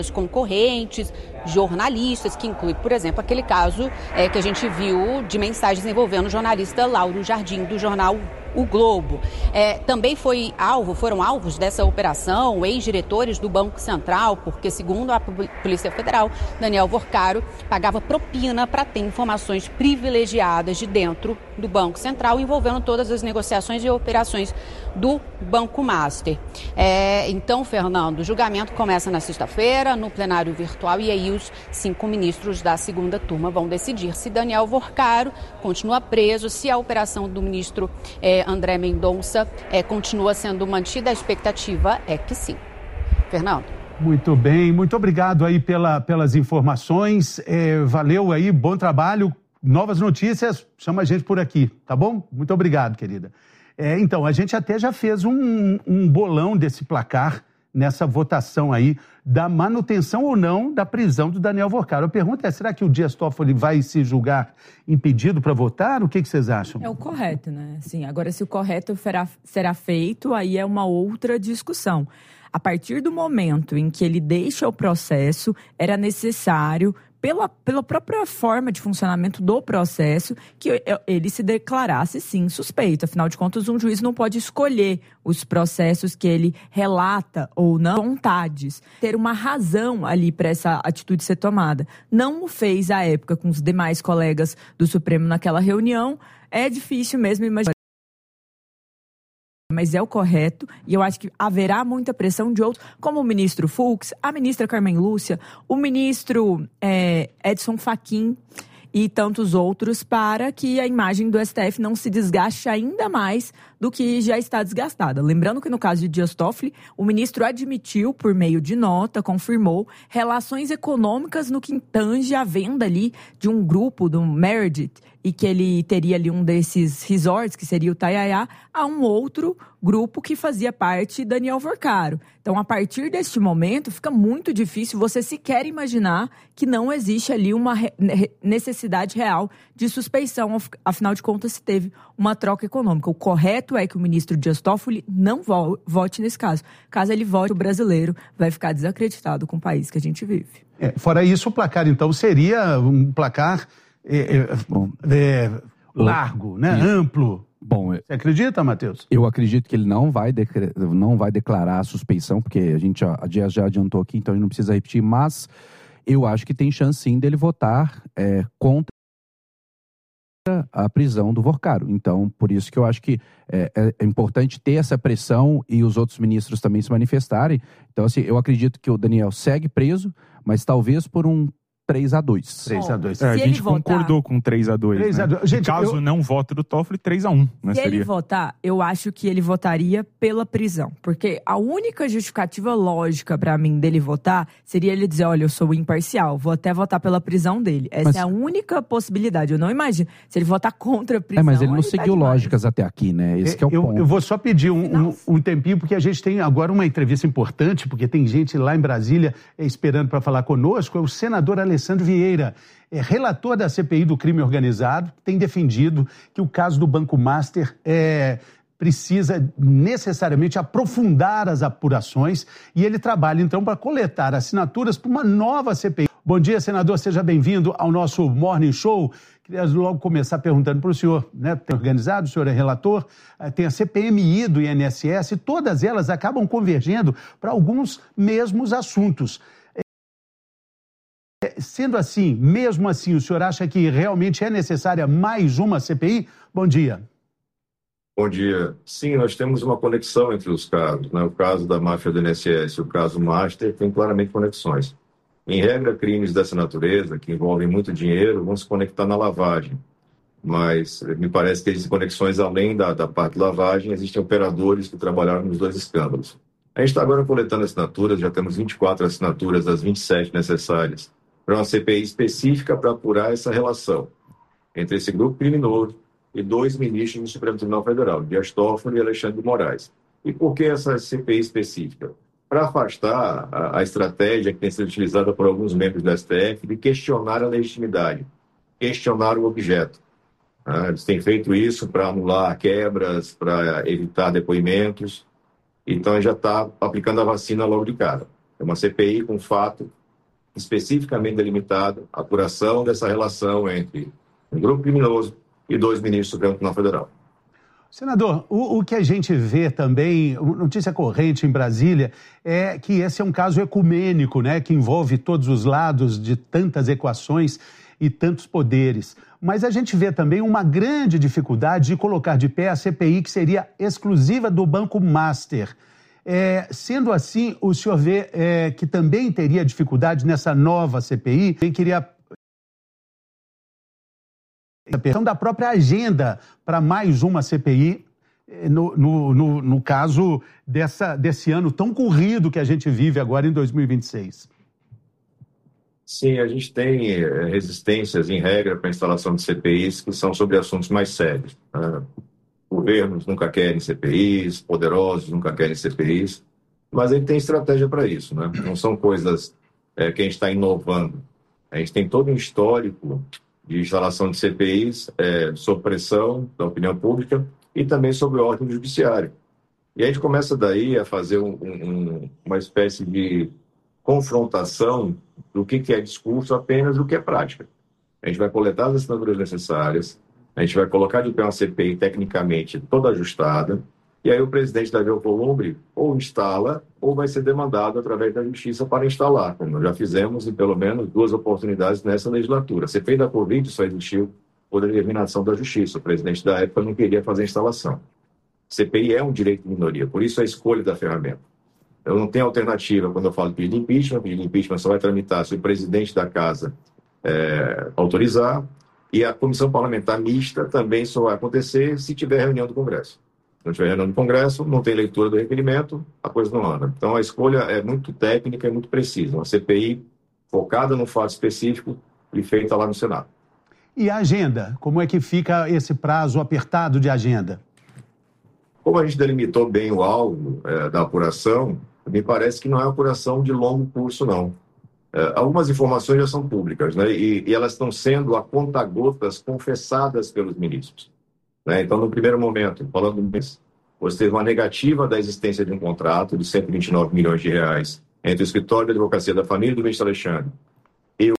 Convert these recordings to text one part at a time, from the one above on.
concorrentes, jornalistas, que inclui, por exemplo, aquele caso que a gente viu de mensagens envolvendo o jornalista Lauro Jardim, do jornal O Globo. Também foram alvos dessa operação ex-diretores do Banco Central, porque, segundo a Polícia Federal, Daniel Vorcaro pagava propina para ter informações privilegiadas de dentro do Banco Central, envolvendo todas as negociações e operações do Banco Master. Então, Fernando, o julgamento começa na sexta-feira, no plenário virtual, e aí os 5 ministros da segunda turma vão decidir se Daniel Vorcaro continua preso, se a operação do ministro André Mendonça continua sendo mantida. A expectativa é que sim. Fernando. Muito bem, muito obrigado aí pelas informações. Valeu aí, bom trabalho. Novas notícias, chama a gente por aqui, tá bom? Muito obrigado, querida. Então, a gente até já fez um bolão desse placar nessa votação aí da manutenção ou não da prisão do Daniel Vorcaro. A pergunta é, será que o Dias Toffoli vai se julgar impedido para votar? O que vocês acham? É o correto, né? Assim, agora, se o correto será feito, aí é uma outra discussão. A partir do momento em que ele deixa o processo, era necessário, pela própria forma de funcionamento do processo, que ele se declarasse, sim, suspeito. Afinal de contas, um juiz não pode escolher os processos que ele relata ou não, vontades. Ter uma razão ali para essa atitude ser tomada. Não o fez à época com os demais colegas do Supremo naquela reunião. É difícil mesmo imaginar. Mas é o correto, e eu acho que haverá muita pressão de outros, como o ministro Fux, a ministra Carmen Lúcia, o ministro Edson Fachin e tantos outros, para que a imagem do STF não se desgaste ainda mais do que já está desgastada. Lembrando que no caso de Dias Toffoli, o ministro admitiu, por meio de nota, confirmou relações econômicas no que tange a venda ali de um grupo, do Meredith, e que ele teria ali um desses resorts, que seria o Taiaiá, a um outro grupo que fazia parte Daniel Vorcaro. Então, a partir deste momento, fica muito difícil você sequer imaginar que não existe ali uma necessidade real de suspeição. Afinal de contas, se teve uma troca econômica. O correto é que o ministro Dias Toffoli não vote nesse caso. Caso ele vote, o brasileiro vai ficar desacreditado com o país que a gente vive. Fora isso, o placar, então, seria um placar largo, né? Amplo. Bom, você acredita, Matheus? Eu acredito que ele não vai declarar a suspeição, porque a gente já adiantou aqui, então ele não precisa repetir, mas eu acho que tem chance sim dele votar contra a prisão do Vorcaro. Então, por isso que eu acho que é importante ter essa pressão e os outros ministros também se manifestarem. Então, assim, eu acredito que o Daniel segue preso, mas talvez por um 3-2. 3-2. A gente concordou com 3-2. 3-2. Né? Gente, caso não vote do Toffoli, 3-1. Né, se ele votar, eu acho que ele votaria pela prisão. Porque a única justificativa lógica pra mim dele votar seria ele dizer, olha, eu sou imparcial, vou até votar pela prisão dele. Essa é a única possibilidade. Eu não imagino. Se ele votar contra a prisão... mas ele não seguiu lógicas até aqui, né? Esse que é o ponto. Eu vou só pedir um tempinho, porque a gente tem agora uma entrevista importante, porque tem gente lá em Brasília esperando para falar conosco. É o senador Alessandro Vieira, relator da CPI do crime organizado, tem defendido que o caso do Banco Master precisa necessariamente aprofundar as apurações, e ele trabalha então para coletar assinaturas para uma nova CPI. Bom dia, senador, seja bem-vindo ao nosso Morning Show. Queria logo começar perguntando para o senhor, né? Tem organizado, o senhor é relator, tem a CPMI do INSS, e todas elas acabam convergendo para alguns mesmos assuntos. Sendo assim, mesmo assim, o senhor acha que realmente é necessária mais uma CPI? Bom dia. Bom dia. Sim, nós temos uma conexão entre os casos, né? O caso da máfia do INSS e o caso Master tem claramente conexões. Em regra, crimes dessa natureza, que envolvem muito dinheiro, vão se conectar na lavagem. Mas me parece que existem conexões além da parte de lavagem, existem operadores que trabalharam nos dois escândalos. A gente está agora coletando assinaturas, já temos 24 assinaturas das 27 necessárias para uma CPI específica para apurar essa relação entre esse grupo criminoso e 2 ministros do Supremo Tribunal Federal, Dias Toffoli e Alexandre de Moraes. E por que essa CPI específica? Para afastar a estratégia que tem sido utilizada por alguns membros do STF de questionar a legitimidade, questionar o objeto. Eles têm feito isso para anular quebras, para evitar depoimentos. Então, já está aplicando a vacina logo de cara. É uma CPI com fato especificamente delimitado, a apuração dessa relação entre um grupo criminoso e 2 ministros do Supremo Tribunal Federal. Senador, o que a gente vê também, notícia corrente em Brasília, é que esse é um caso ecumênico, né, que envolve todos os lados de tantas equações e tantos poderes. Mas a gente vê também uma grande dificuldade de colocar de pé a CPI, que seria exclusiva do Banco Master. Sendo assim, o senhor vê que também teria dificuldade nessa nova CPI? Eu queria a questão da própria agenda para mais uma CPI, no caso desse ano tão corrido que a gente vive agora em 2026. Sim, a gente tem resistências, em regra, para a instalação de CPIs que são sobre assuntos mais sérios. Governos nunca querem CPIs, poderosos nunca querem CPIs, mas ele tem estratégia para isso, né? Não são coisas que a gente está inovando. A gente tem todo um histórico de instalação de CPIs sob pressão da opinião pública e também sobre o órgão judiciário. E a gente começa daí a fazer uma espécie de confrontação do que é discurso apenas do que é prática. A gente vai coletar as assinaturas necessárias, a gente vai colocar de pé uma CPI tecnicamente toda ajustada, e aí o presidente Davi Alcolumbre ou instala ou vai ser demandado através da justiça para instalar, como nós já fizemos em pelo menos 2 oportunidades nessa legislatura. A CPI da Covid só existiu por determinação da justiça. O presidente da época não queria fazer a instalação. CPI é um direito de minoria, por isso a escolha da ferramenta. Eu não tenho alternativa quando eu falo de pedido de impeachment só vai tramitar se o presidente da casa autorizar, e a comissão parlamentar mista também só vai acontecer se tiver reunião do Congresso. Se não tiver reunião do Congresso, não tem leitura do requerimento, a coisa não anda. Então a escolha é muito técnica e muito precisa. Uma CPI focada num fato específico e feita lá no Senado. E a agenda? Como é que fica esse prazo apertado de agenda? Como a gente delimitou bem o alvo da apuração, me parece que não é uma apuração de longo curso, não. Algumas informações já são públicas, né? E elas estão sendo a conta-gotas confessadas pelos ministros. Né? Então, no primeiro momento, falando do mês, você teve uma negativa da existência de um contrato de 129 milhões de reais entre o Escritório de Advocacia da Família do ministro Alexandre e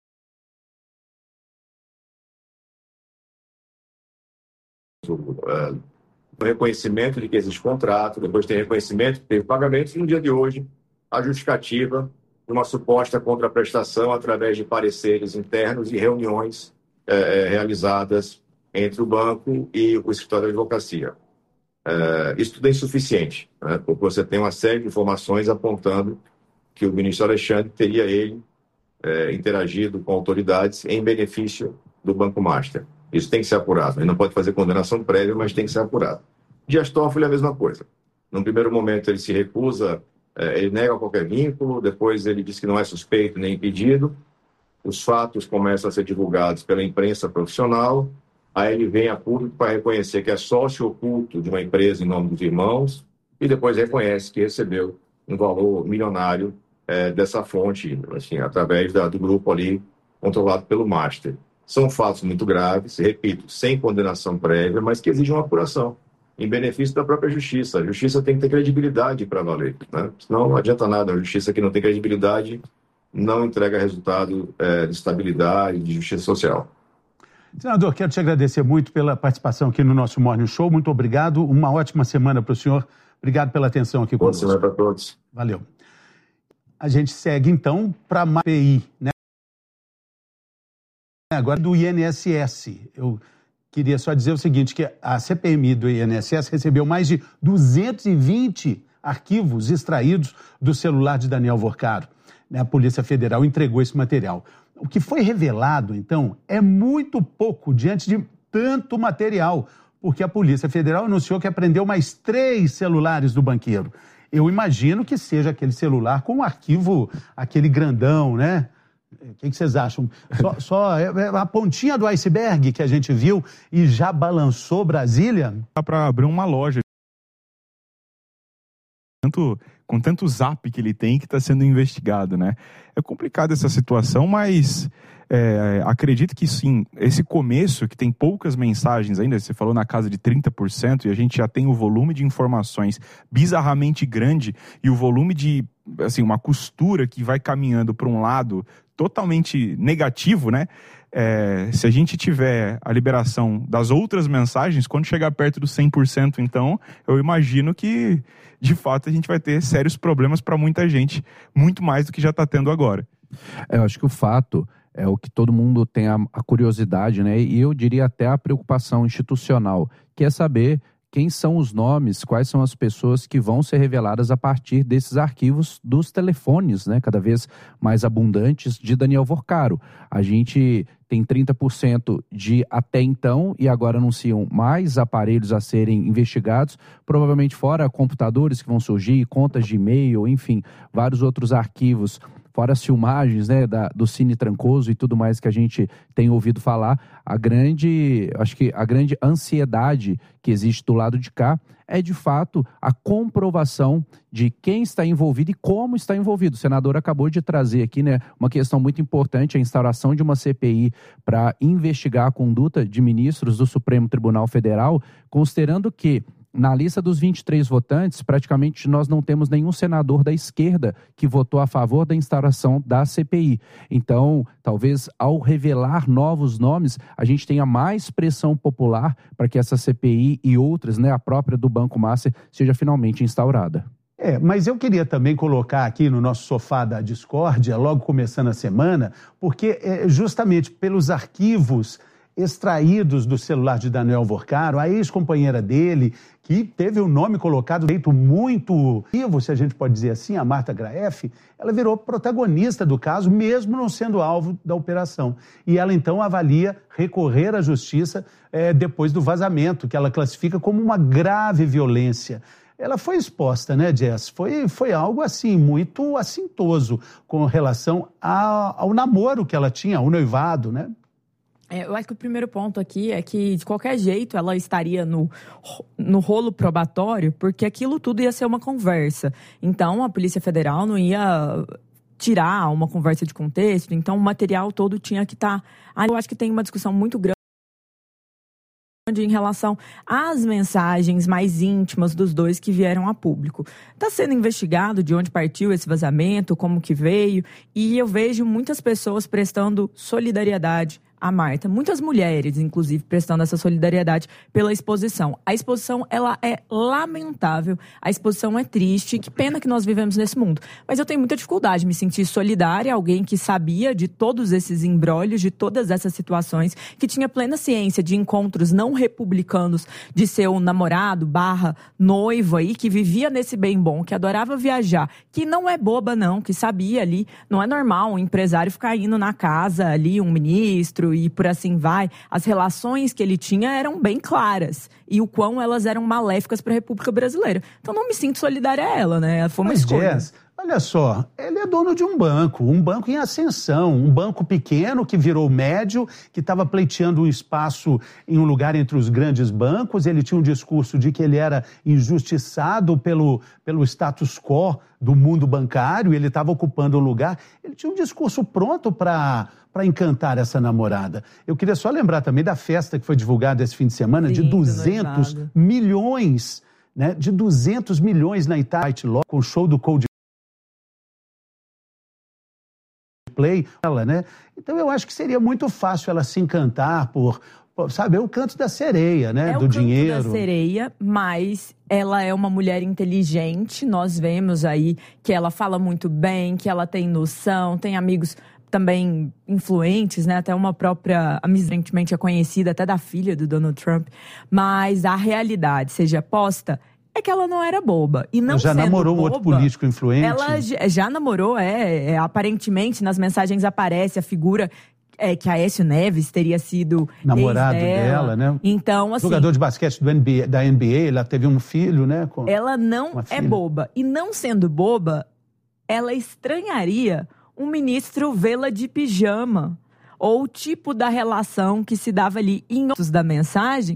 o reconhecimento de que existe contrato, depois tem reconhecimento que teve pagamento, e no dia de hoje, a justificativa de uma suposta contraprestação através de pareceres internos e reuniões realizadas entre o banco e o escritório de advocacia. Isso tudo é insuficiente, né? Porque você tem uma série de informações apontando que o ministro Alexandre teria interagido com autoridades em benefício do Banco Master. Isso tem que ser apurado. Ele não pode fazer condenação prévia, mas tem que ser apurado. Dias Toffoli é a mesma coisa. Num primeiro momento ele se recusa, ele nega qualquer vínculo, depois ele diz que não é suspeito nem impedido, os fatos começam a ser divulgados pela imprensa profissional, aí ele vem a público para reconhecer que é sócio oculto de uma empresa em nome dos irmãos e depois reconhece que recebeu um valor milionário dessa fonte, assim, através do grupo ali controlado pelo Master. São fatos muito graves, repito, sem condenação prévia, mas que exigem uma apuração em benefício da própria justiça. A justiça tem que ter credibilidade para valer, né? Senão não adianta nada. A justiça que não tem credibilidade não entrega resultado de estabilidade, de justiça social. Senador, quero te agradecer muito pela participação aqui no nosso Morning Show. Muito obrigado. Uma ótima semana para o senhor. Obrigado pela atenção aqui conosco. Boa semana para todos. Valeu. A gente segue, então, para a MAPI, né? Agora do INSS. Eu queria só dizer o seguinte, que a CPMI do INSS recebeu mais de 220 arquivos extraídos do celular de Daniel Vorcaro. A Polícia Federal entregou esse material. O que foi revelado, então, é muito pouco diante de tanto material, porque a Polícia Federal anunciou que apreendeu mais 3 celulares do banqueiro. Eu imagino que seja aquele celular com um arquivo, aquele grandão, né? O que vocês acham? Só a pontinha do iceberg que a gente viu e já balançou Brasília? Dá para abrir uma loja. Com tanto zap que ele tem que está sendo investigado, né? É complicado essa situação, mas acredito que sim, esse começo, que tem poucas mensagens ainda, você falou na casa de 30%, e a gente já tem o volume de informações bizarramente grande, e o volume de, assim, uma costura que vai caminhando para um lado totalmente negativo, né? Se a gente tiver a liberação das outras mensagens, quando chegar perto dos 100%, então, eu imagino que, de fato, a gente vai ter sérios problemas para muita gente, muito mais do que já está tendo agora. Eu acho que o fato é o que todo mundo tem a curiosidade, né? E eu diria até a preocupação institucional, que é saber quem são os nomes, quais são as pessoas que vão ser reveladas a partir desses arquivos dos telefones, né, cada vez mais abundantes, de Daniel Vorcaro. A gente tem 30% de até então, e agora anunciam mais aparelhos a serem investigados, provavelmente fora computadores que vão surgir, contas de e-mail, enfim, vários outros arquivos, fora as filmagens, né, do Cine Trancoso e tudo mais que a gente tem ouvido falar. Acho que a grande ansiedade que existe do lado de cá é, de fato, a comprovação de quem está envolvido e como está envolvido. O senador acabou de trazer aqui, né, uma questão muito importante, a instauração de uma CPI para investigar a conduta de ministros do Supremo Tribunal Federal, considerando que na lista dos 23 votantes, praticamente nós não temos nenhum senador da esquerda que votou a favor da instauração da CPI. Então, talvez ao revelar novos nomes, a gente tenha mais pressão popular para que essa CPI e outras, né, a própria do Banco Master, seja finalmente instaurada. Mas eu queria também colocar aqui no nosso sofá da discórdia, logo começando a semana, porque justamente pelos arquivos extraídos do celular de Daniel Vorcaro, a ex-companheira dele, que teve o nome colocado, feito muito vivo, se a gente pode dizer assim, a Marta Graeff, ela virou protagonista do caso, mesmo não sendo alvo da operação. E ela, então, avalia recorrer à justiça depois do vazamento, que ela classifica como uma grave violência. Ela foi exposta, né, Jess? Foi algo, assim, muito assintoso com relação ao namoro que ela tinha, ao noivado, né? Eu acho que o primeiro ponto aqui é que, de qualquer jeito, ela estaria no rolo probatório, porque aquilo tudo ia ser uma conversa. Então, a Polícia Federal não ia tirar uma conversa de contexto, então o material todo tinha que estar... Eu acho que tem uma discussão muito grande em relação às mensagens mais íntimas dos dois que vieram a público. Está sendo investigado de onde partiu esse vazamento, como que veio, e eu vejo muitas pessoas prestando solidariedade a Marta. Muitas mulheres, inclusive, prestando essa solidariedade pela exposição. A exposição, ela é lamentável, a exposição é triste, que pena que nós vivemos nesse mundo. Mas eu tenho muita dificuldade de me sentir solidária a alguém que sabia de todos esses imbrólios, de todas essas situações, que tinha plena ciência de encontros não republicanos de seu namorado / noivo aí, que vivia nesse bem bom, que adorava viajar, que não é boba não, que sabia ali, não é normal um empresário ficar indo na casa ali, um ministro, e por assim vai. As relações que ele tinha eram bem claras e o quão elas eram maléficas para a República Brasileira. Então não me sinto solidária a ela, né? Foi uma escolha. Jess, olha só, ele é dono de um banco em ascensão, um banco pequeno que virou médio, que estava pleiteando um espaço em um lugar entre os grandes bancos. Ele tinha um discurso de que ele era injustiçado pelo status quo do mundo bancário, ele estava ocupando um lugar. Ele tinha um discurso pronto para encantar essa namorada. Eu queria só lembrar também da festa que foi divulgada esse fim de semana, de 200 milhões, né? De 200 milhões na Itália, com o show do Coldplay, né? Então eu acho que seria muito fácil ela se encantar sabe, é o canto da sereia, né? Do dinheiro. É o canto da sereia, mas ela é uma mulher inteligente. Nós vemos aí que ela fala muito bem, que ela tem noção, tem amigos também influentes, né? Até uma própria, recentemente é conhecida até da filha do Donald Trump. Mas a realidade, seja posta, é que ela não era boba. E não já namorou boba, um outro político influente? Ela já namorou, aparentemente nas mensagens aparece a figura que a Aécio Neves teria sido namorado dela, né? Então, assim, jogador de basquete da NBA, ela teve um filho, né? Ela não é boba. E não sendo boba, ela estranharia um ministro vê-la de pijama, ou o tipo da relação que se dava ali em outros da mensagem.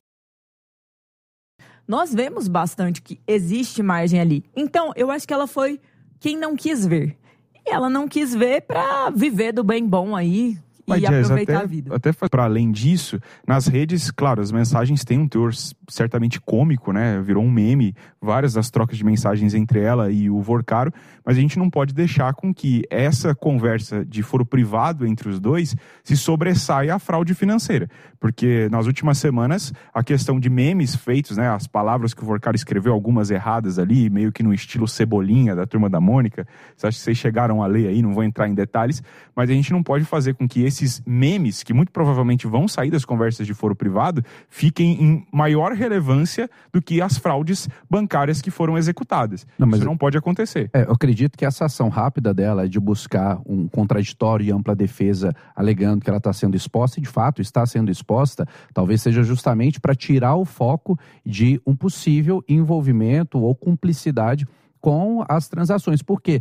Nós vemos bastante que existe margem ali. Então, eu acho que ela foi quem não quis ver. E ela não quis ver para viver do bem bom aí. e aproveitar a vida. Até para além disso, nas redes, claro, as mensagens têm um teor certamente cômico, né? Virou um meme, várias das trocas de mensagens entre ela e o Vorcaro, mas a gente não pode deixar com que essa conversa de foro privado entre os dois se sobressaia à fraude financeira. Porque nas últimas semanas, a questão de memes feitos, né? As palavras que o Vorcaro escreveu, algumas erradas ali, meio que no estilo Cebolinha, da Turma da Mônica. Você acha que vocês chegaram a ler aí, não vou entrar em detalhes, mas a gente não pode fazer com que esses memes, que muito provavelmente vão sair das conversas de foro privado, fiquem em maior relevância do que as fraudes bancárias que foram executadas. Isso não pode acontecer. Eu acredito que essa ação rápida dela de buscar um contraditório e ampla defesa alegando que ela está sendo exposta, e de fato está sendo exposta, talvez seja justamente para tirar o foco de um possível envolvimento ou cumplicidade com as transações. Porque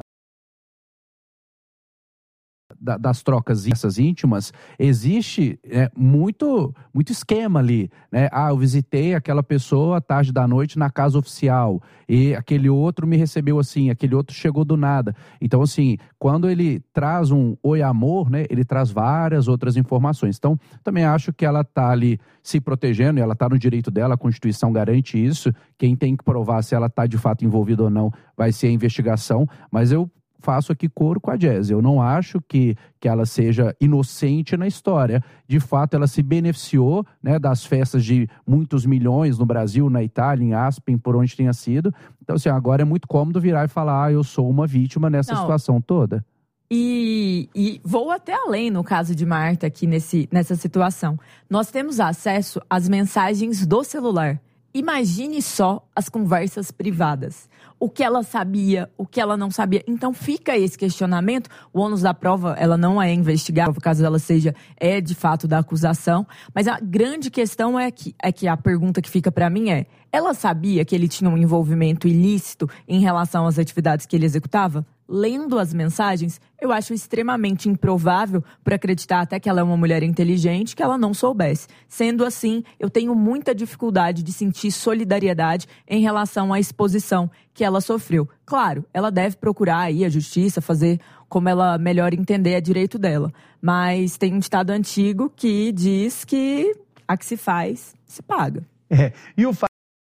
das trocas essas íntimas, existe muito esquema ali, né? Eu visitei aquela pessoa à tarde da noite na casa oficial e aquele outro me recebeu assim, aquele outro chegou do nada. Então, assim, quando ele traz um oi amor, né? Ele traz várias outras informações. Então, também acho que ela está ali se protegendo e ela está no direito dela, a Constituição garante isso. Quem tem que provar se ela está de fato envolvida ou não vai ser a investigação, mas eu faço aqui coro com a Jazz. Eu não acho que ela seja inocente na história. De fato, ela se beneficiou, né, das festas de muitos milhões no Brasil, na Itália, em Aspen, por onde tenha sido. Então, assim, agora é muito cômodo virar e falar, eu sou uma vítima nessa situação toda. E vou até além no caso de Marta aqui nessa situação. Nós temos acesso às mensagens do celular. Imagine só as conversas privadas. O que ela sabia, o que ela não sabia. Então fica esse questionamento. O ônus da prova, ela não é investigada, caso ela seja, de fato da acusação. Mas a grande questão é que a pergunta que fica para mim é: ela sabia que ele tinha um envolvimento ilícito em relação às atividades que ele executava? Lendo as mensagens, eu acho extremamente improvável, por acreditar até que ela é uma mulher inteligente, que ela não soubesse. Sendo assim, eu tenho muita dificuldade de sentir solidariedade em relação à exposição que ela sofreu. Claro, ela deve procurar aí a justiça, fazer como ela melhor entender é direito dela. Mas tem um ditado antigo que diz que a que se faz, se paga. E o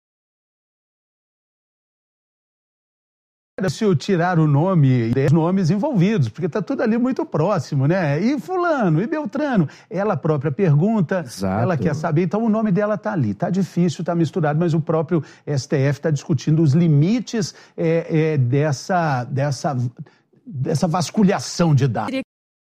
se eu tirar o nome, os nomes envolvidos, porque está tudo ali muito próximo, né? E fulano, e Beltrano. Ela própria pergunta, exato, ela quer saber, então o nome dela está ali. Está difícil, está misturado, mas o próprio STF está discutindo os limites dessa vasculhação de dados.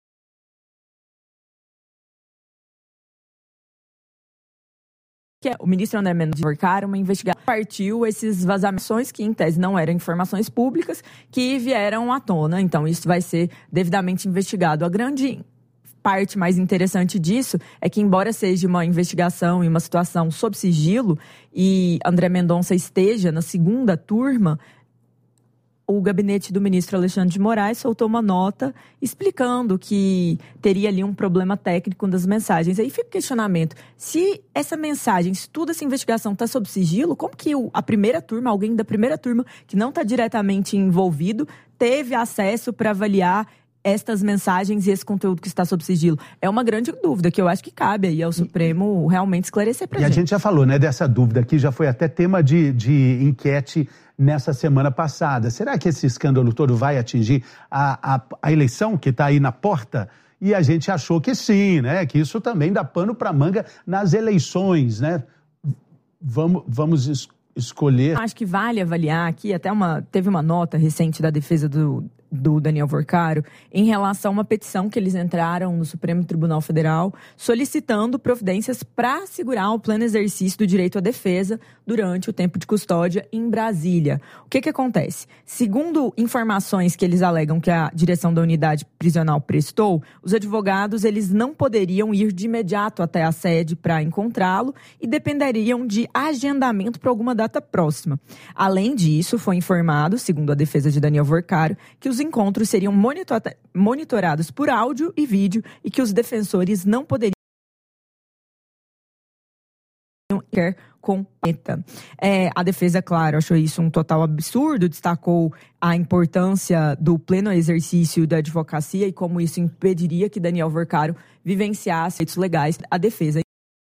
Que o ministro André Mendonça Vorcaro, uma investigação, partiu esses vazamentos que, em tese, não eram informações públicas, que vieram à tona. Então, isso vai ser devidamente investigado. A grande parte mais interessante disso é que, embora seja uma investigação e uma situação sob sigilo, e André Mendonça esteja na segunda turma, o gabinete do ministro Alexandre de Moraes soltou uma nota explicando que teria ali um problema técnico das mensagens. Aí fica o questionamento: se essa mensagem, se toda essa investigação está sob sigilo, como que a primeira turma, alguém da primeira turma que não está diretamente envolvido, teve acesso para avaliar estas mensagens e esse conteúdo que está sob sigilo? É uma grande dúvida que eu acho que cabe aí ao Supremo realmente esclarecer para a gente. E a gente já falou, né, dessa dúvida aqui, já foi até tema de enquete nessa semana passada. Será que esse escândalo todo vai atingir a eleição que está aí na porta? E a gente achou que sim, né, que isso também dá pano para manga nas eleições, né? Vamos escolher. Acho que vale avaliar aqui, teve uma nota recente da defesa do Daniel Vorcaro em relação a uma petição que eles entraram no Supremo Tribunal Federal solicitando providências para assegurar o pleno exercício do direito à defesa durante o tempo de custódia em Brasília. O que acontece? Segundo informações que eles alegam que a direção da unidade prisional prestou, os advogados eles não poderiam ir de imediato até a sede para encontrá-lo e dependeriam de agendamento para alguma data próxima. Além disso, foi informado, segundo a defesa de Daniel Vorcaro, que os encontros seriam monitorados por áudio e vídeo e que os defensores não poderiam qualquer cometa. A defesa, claro, achou isso um total absurdo, destacou a importância do pleno exercício da advocacia e como isso impediria que Daniel Worcaro vivenciasse direitos legais. A defesa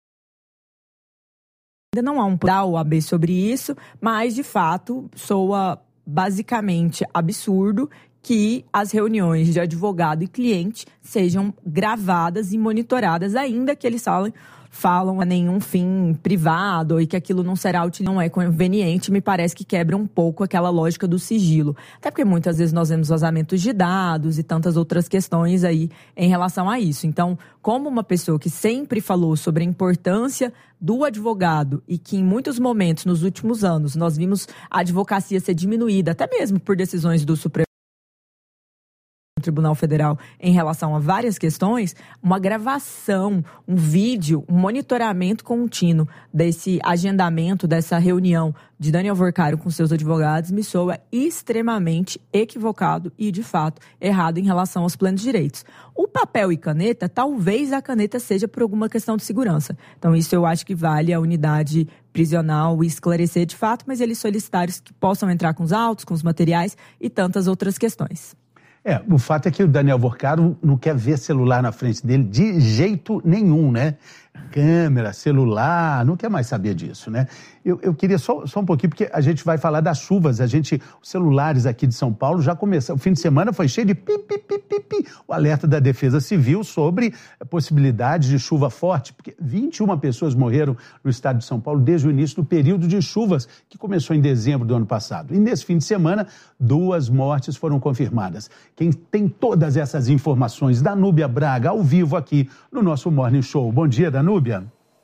ainda não há um da OAB sobre isso, mas, de fato, soa basicamente absurdo que as reuniões de advogado e cliente sejam gravadas e monitoradas, ainda que eles falam a nenhum fim privado e que aquilo não será não é conveniente. Me parece que quebra um pouco aquela lógica do sigilo. Até porque muitas vezes nós vemos vazamentos de dados e tantas outras questões aí em relação a isso. Então, como uma pessoa que sempre falou sobre a importância do advogado e que em muitos momentos nos últimos anos nós vimos a advocacia ser diminuída, até mesmo por decisões do Supremo Tribunal Federal em relação a várias questões, uma gravação, um vídeo, um monitoramento contínuo desse agendamento, dessa reunião de Daniel Worcaro com seus advogados me soa extremamente equivocado e, de fato, errado em relação aos plenos direitos. O papel e caneta, talvez a caneta seja por alguma questão de segurança. Então, isso eu acho que vale a unidade prisional esclarecer de fato, mas eles solicitaram que possam entrar com os autos, com os materiais e tantas outras questões. O fato é que o Daniel Worcaro não quer ver celular na frente dele de jeito nenhum, né? Câmera, celular, não quer mais saber disso, né? Eu queria só um pouquinho, porque a gente vai falar das chuvas. Os celulares aqui de São Paulo já começaram. O fim de semana foi cheio de pi. O alerta da Defesa Civil sobre a possibilidade de chuva forte, porque 21 pessoas morreram no estado de São Paulo desde o início do período de chuvas, que começou em dezembro do ano passado. E nesse fim de semana, 2 mortes foram confirmadas. Quem tem todas essas informações, Danúbia Braga, ao vivo aqui no nosso Morning Show. Bom dia, Danúbia.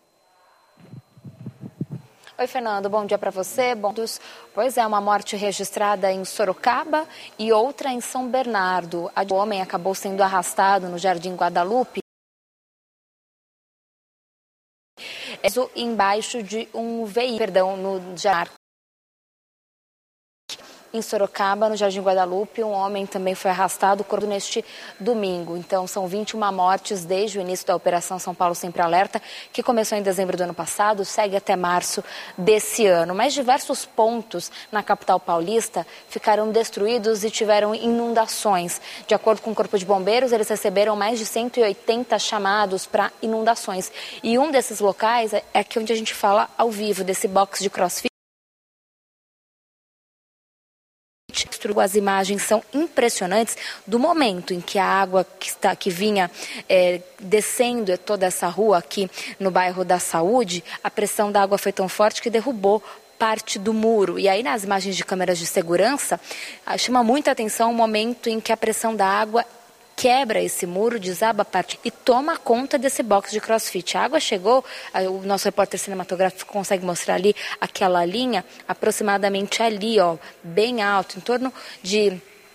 Oi, Fernando, bom dia para você. Pois é, uma morte registrada em Sorocaba e outra em São Bernardo. O homem acabou sendo arrastado no Jardim Guadalupe, embaixo de um veículo, no Jardim. Em Sorocaba, no Jardim Guadalupe, um homem também foi arrastado neste domingo. Então, são 21 mortes desde o início da Operação São Paulo Sempre Alerta, que começou em dezembro do ano passado, segue até março desse ano. Mas diversos pontos na capital paulista ficaram destruídos e tiveram inundações. De acordo com o Corpo de Bombeiros, eles receberam mais de 180 chamados para inundações. E um desses locais é aqui onde a gente fala ao vivo, desse box de CrossFit. As imagens são impressionantes do momento em que a água que vinha descendo toda essa rua aqui no bairro da Saúde, a pressão da água foi tão forte que derrubou parte do muro. E aí nas imagens de câmeras de segurança, chama muita atenção o momento em que a pressão da água quebra esse muro, desaba a parte e toma conta desse box de CrossFit. A água chegou, o nosso repórter cinematográfico consegue mostrar ali aquela linha, aproximadamente ali, ó, bem alto, em torno de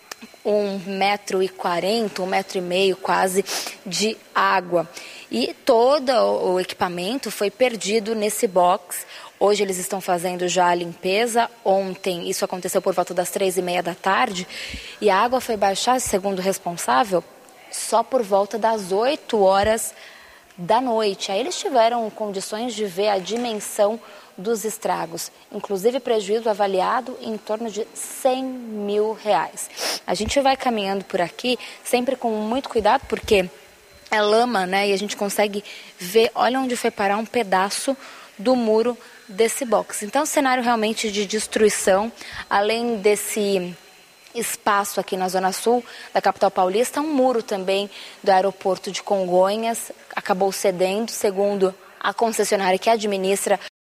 1,40 m, 1,5 m quase de água. E todo o equipamento foi perdido nesse box. Hoje eles estão fazendo já a limpeza. Ontem isso aconteceu por volta das 3h30 da tarde e a água foi baixar, segundo o responsável, só por volta das 8 horas da noite. Aí eles tiveram condições de ver a dimensão dos estragos, inclusive prejuízo avaliado em torno de R$100 mil. A gente vai caminhando por aqui sempre com muito cuidado, porque é lama, né? E a gente consegue ver, olha onde foi parar um pedaço do muro desse box. Então, cenário realmente de destruição, além desse espaço aqui na Zona Sul da capital paulista, um muro também do aeroporto de Congonhas acabou cedendo, segundo a concessionária que administra.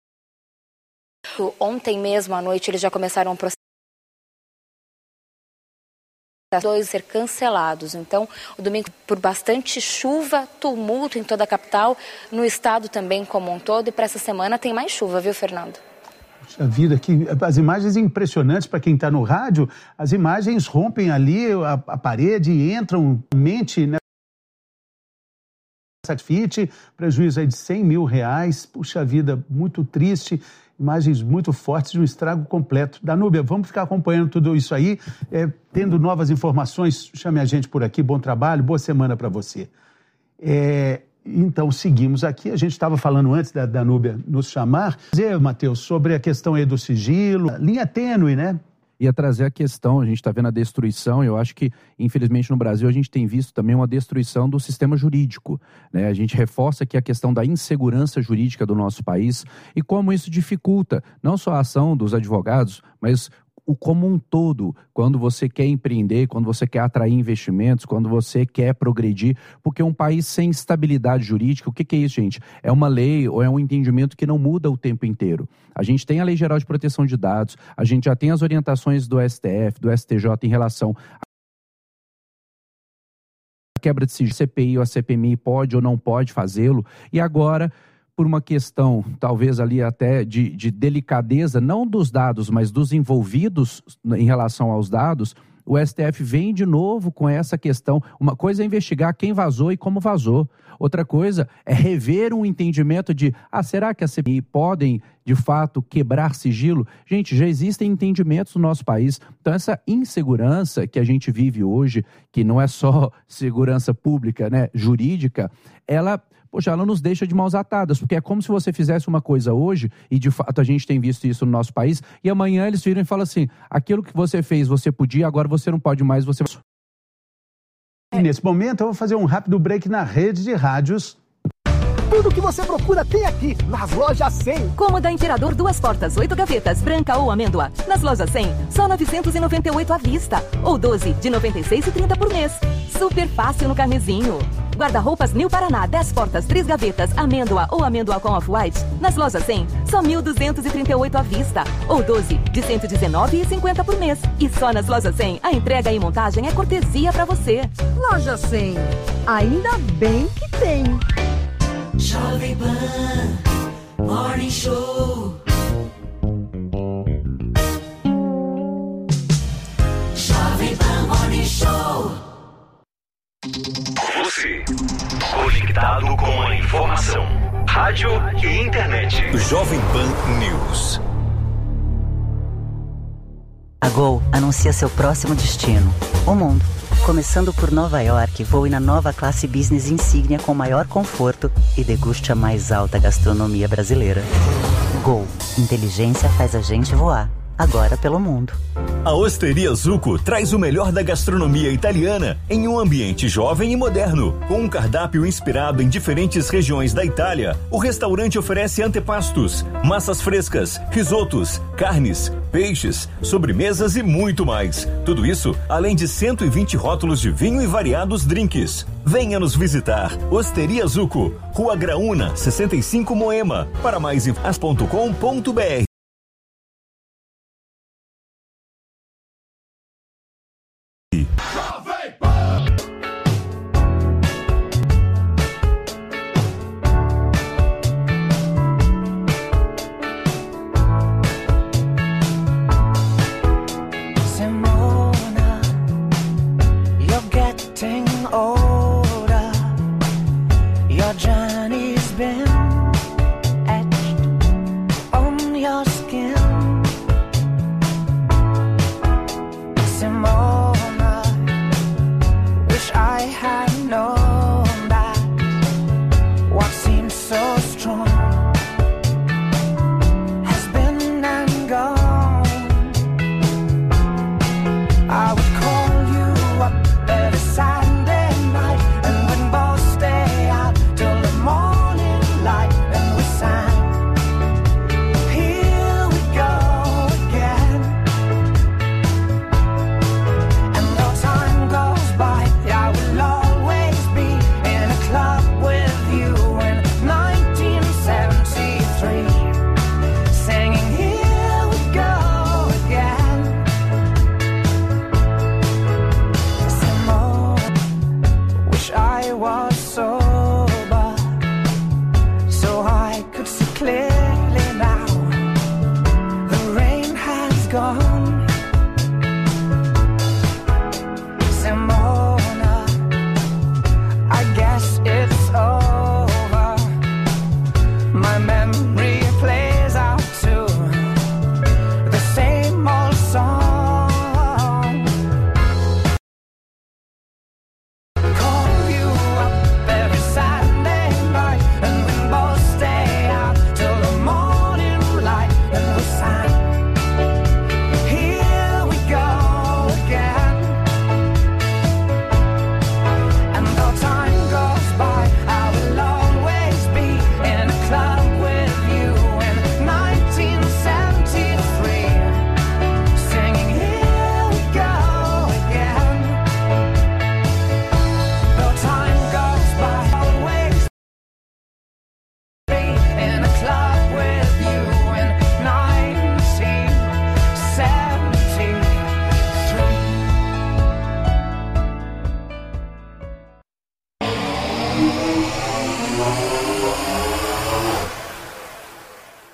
Ontem mesmo à noite eles já começaram um processo de ser cancelados. Então, o domingo por bastante chuva, tumulto em toda a capital, no estado também como um todo, e para essa semana tem mais chuva, viu, Fernando? Puxa vida, as imagens impressionantes para quem está no rádio, as imagens rompem ali a parede, entram, mente, né? Fit, prejuízo aí de R$100 mil, puxa vida, muito triste, imagens muito fortes de um estrago completo. Danúbia, vamos ficar acompanhando tudo isso aí, tendo novas informações, chame a gente por aqui, bom trabalho, boa semana para você. Então, seguimos aqui. A gente estava falando antes da Danúbia nos chamar. Dizer, Matheus, sobre a questão aí do sigilo, linha tênue, né? Ia trazer a questão, a gente está vendo a destruição, eu acho que, infelizmente, no Brasil, a gente tem visto também uma destruição do sistema jurídico, né? A gente reforça aqui a questão da insegurança jurídica do nosso país e como isso dificulta não só a ação dos advogados, mas o como um todo, quando você quer empreender, quando você quer atrair investimentos, quando você quer progredir, porque um país sem estabilidade jurídica, o que é isso, gente? É uma lei ou é um entendimento que não muda o tempo inteiro. A gente tem a Lei Geral de Proteção de Dados, a gente já tem as orientações do STF, do STJ em relação à quebra de sigilo, a CPI ou a CPMI pode ou não pode fazê-lo, e agora, por uma questão, talvez ali até de delicadeza, não dos dados, mas dos envolvidos em relação aos dados, o STF vem de novo com essa questão. Uma coisa é investigar quem vazou e como vazou. Outra coisa é rever um entendimento de, será que a CPI podem, de fato, quebrar sigilo? Gente, já existem entendimentos no nosso país. Então, essa insegurança que a gente vive hoje, que não é só segurança pública, né, jurídica, ela nos deixa de mãos atadas, porque é como se você fizesse uma coisa hoje, e de fato a gente tem visto isso no nosso país, e amanhã eles viram e falam assim, aquilo que você fez, você podia, agora você não pode mais, você... E nesse momento eu vou fazer um rápido break na rede de rádios. Tudo que você procura tem aqui, nas lojas 100. Cômoda Imperador, 2 portas, 8 gavetas, branca ou amêndoa. Nas lojas 100, só 998 à vista. Ou 12, de 96,30 por mês. Super fácil no carnezinho. Guarda-roupas New Paraná, 10 portas, 3 gavetas, amêndoa ou amêndoa com off-white. Nas lojas 100, só 1.238 à vista. Ou 12, de 119,50 por mês. E só nas lojas 100, a entrega e montagem é cortesia pra você. Loja 100, ainda bem que tem. Jovem Pan Morning Show. Jovem Pan Morning Show. Você, conectado com a informação, rádio e internet. Jovem Pan News. A Gol anuncia seu próximo destino, o mundo. Começando por Nova York, voe na nova classe Business Insignia com maior conforto e deguste a mais alta gastronomia brasileira. Gol, inteligência faz a gente voar. Agora pelo mundo. A Osteria Zucco traz o melhor da gastronomia italiana em um ambiente jovem e moderno. Com um cardápio inspirado em diferentes regiões da Itália, o restaurante oferece antepastos, massas frescas, risotos, carnes, peixes, sobremesas e muito mais. Tudo isso além de 120 rótulos de vinho e variados drinks. Venha nos visitar. Osteria Zucco, Rua Graúna, 65 Moema. Para mais informações.com.br. Simona,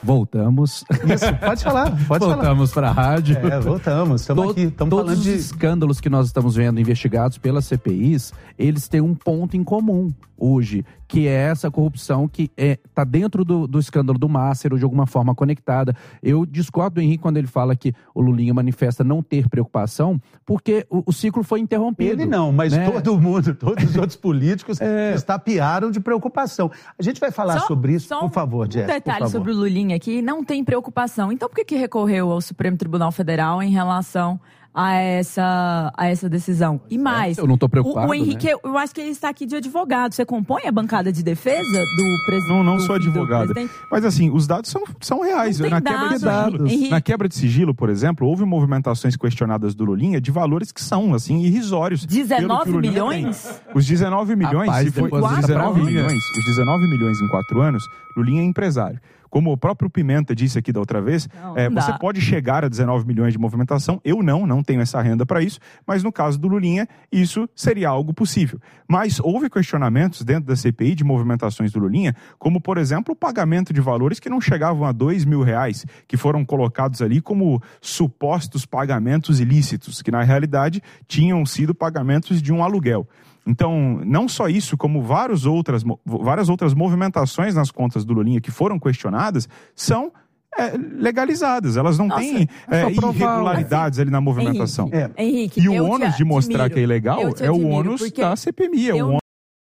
Voltamos. Isso, pode falar. Voltamos para a rádio. Voltamos. Estamos aqui. Estamos falando Todos de os escândalos que nós estamos vendo investigados pelas CPIs, eles têm um ponto em comum hoje, que é essa corrupção que está dentro do escândalo do Master, ou de alguma forma conectada. Eu discordo do Henrique quando ele fala que o Lulinha manifesta não ter preocupação, porque o ciclo foi interrompido. Ele não, mas todo mundo, todos os outros políticos estapearam de preocupação. A gente vai falar sobre isso, por favor, Jess. Um detalhe sobre o Lulinha aqui, não tem preocupação. Então por que recorreu ao Supremo Tribunal Federal em relação a essa decisão? E mais, eu não estou preocupado. O Henrique, né? Eu acho que ele está aqui de advogado. Você compõe a bancada de defesa do presidente? Não sou advogado. Mas assim, os dados são reais. Na quebra de sigilo, por exemplo, houve movimentações questionadas do Lulinha de valores que são, assim, irrisórios. 19 milhões? Os 19 milhões, Rapaz, os 19 milhões em 4 anos, Lulinha é empresário. Como o próprio Pimenta disse aqui da outra vez, você pode chegar a 19 milhões de movimentação. Eu não tenho essa renda para isso, mas no caso do Lulinha, isso seria algo possível. Mas houve questionamentos dentro da CPI de movimentações do Lulinha, como, por exemplo, o pagamento de valores que não chegavam a R$2.000, que foram colocados ali como supostos pagamentos ilícitos, que na realidade tinham sido pagamentos de um aluguel. Então, não só isso, como várias outras movimentações nas contas do Lulinha que foram questionadas são legalizadas. Elas não têm irregularidades ali na movimentação. Henrique, e o ônus de mostrar que é ilegal é o ônus da CPMI, é o ônus.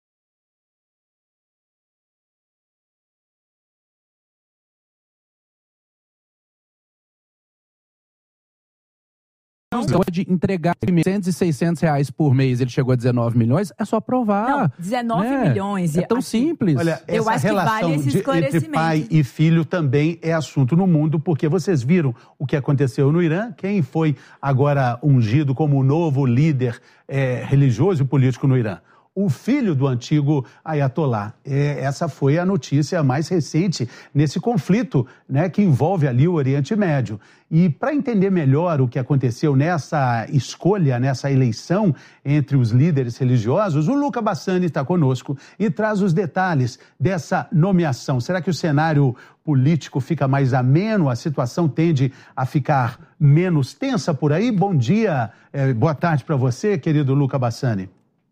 Pode entregar R$100 e R$600 por mês, ele chegou a 19 milhões, é só provar. Não, 19 milhões. É tão simples. Olha, eu acho que vale esse esclarecimento. Entre pai e filho também é assunto no mundo, porque vocês viram o que aconteceu no Irã, quem foi agora ungido como o novo líder religioso e político no Irã? O filho do antigo Ayatollah. Essa foi a notícia mais recente nesse conflito, né, que envolve ali o Oriente Médio. E para entender melhor o que aconteceu nessa escolha, nessa eleição entre os líderes religiosos, o Luca Bassani está conosco e traz os detalhes dessa nomeação. Será que o cenário político fica mais ameno? A situação tende a ficar menos tensa por aí? Bom dia, boa tarde para você, querido Luca Bassani.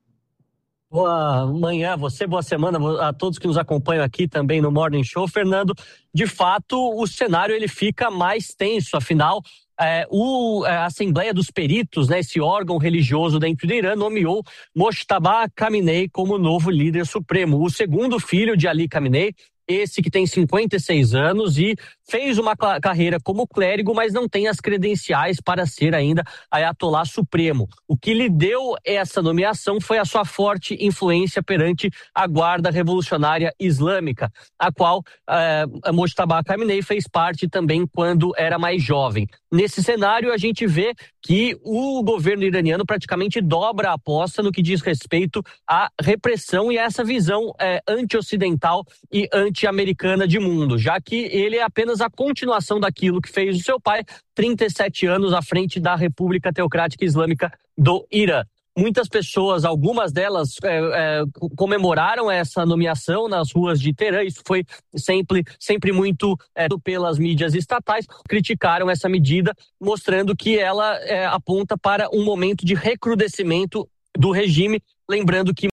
Boa manhã a você, boa semana a todos que nos acompanham aqui também no Morning Show. Fernando, de fato o cenário ele fica mais tenso, afinal a Assembleia dos Peritos, né, esse órgão religioso dentro do Irã, nomeou Mojtaba Khamenei como novo líder supremo, o segundo filho de Ali Khamenei, esse que tem 56 anos e fez uma carreira como clérigo, mas não tem as credenciais para ser ainda Ayatollah Supremo. O que lhe deu essa nomeação foi a sua forte influência perante a Guarda Revolucionária Islâmica, a qual Mojtaba Khamenei fez parte também quando era mais jovem. Nesse cenário, a gente vê que o governo iraniano praticamente dobra a aposta no que diz respeito à repressão e a essa visão anti-ocidental e anti-americana de mundo, já que ele é apenas a continuação daquilo que fez o seu pai, 37 anos à frente da República Teocrática Islâmica do Irã. Muitas pessoas, algumas delas comemoraram essa nomeação nas ruas de Teherã, isso foi sempre muito pelas mídias estatais, criticaram essa medida, mostrando que ela aponta para um momento de recrudescimento do regime, lembrando que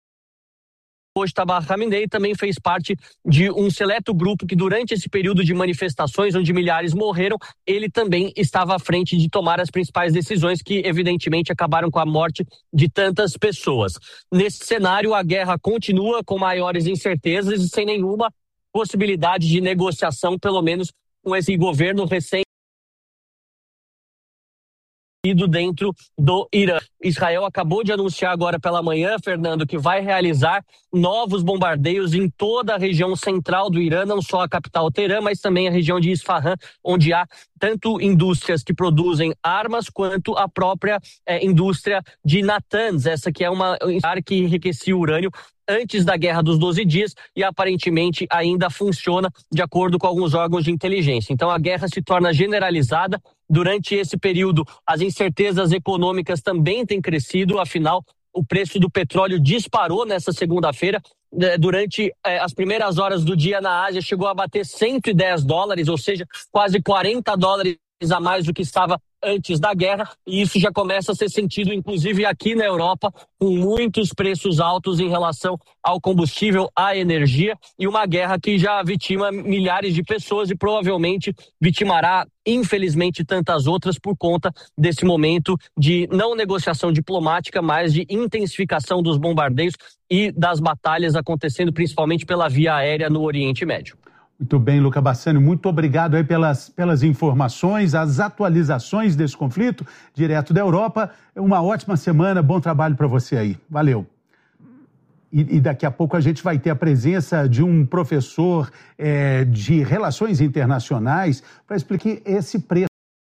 Mojtaba Khamenei também fez parte de um seleto grupo que durante esse período de manifestações onde milhares morreram, ele também estava à frente de tomar as principais decisões que evidentemente acabaram com a morte de tantas pessoas. Nesse cenário, a guerra continua com maiores incertezas e sem nenhuma possibilidade de negociação, pelo menos com esse governo recém dentro do Irã. Israel acabou de anunciar agora pela manhã, Fernando, que vai realizar novos bombardeios em toda a região central do Irã, não só a capital Teherã, mas também a região de Isfahan, onde há tanto indústrias que produzem armas quanto a própria indústria de Natanz, essa que é uma área que enriquecia urânio antes da Guerra dos 12 Dias e aparentemente ainda funciona de acordo com alguns órgãos de inteligência. Então a guerra se torna generalizada. Durante esse período, as incertezas econômicas também têm crescido, afinal, o preço do petróleo disparou nessa segunda-feira durante as primeiras horas do dia na Ásia, chegou a bater $110, ou seja, quase $40 a mais do que estava antes da guerra, e isso já começa a ser sentido, inclusive aqui na Europa, com muitos preços altos em relação ao combustível, à energia, e uma guerra que já vitima milhares de pessoas e provavelmente vitimará, infelizmente, tantas outras por conta desse momento de não negociação diplomática, mas de intensificação dos bombardeios e das batalhas acontecendo principalmente pela via aérea no Oriente Médio. Muito bem, Luca Bassani, muito obrigado aí pelas informações, as atualizações desse conflito, direto da Europa. Uma ótima semana, bom trabalho para você aí. Valeu. E daqui a pouco a gente vai ter a presença de um professor de Relações Internacionais para explicar esse preço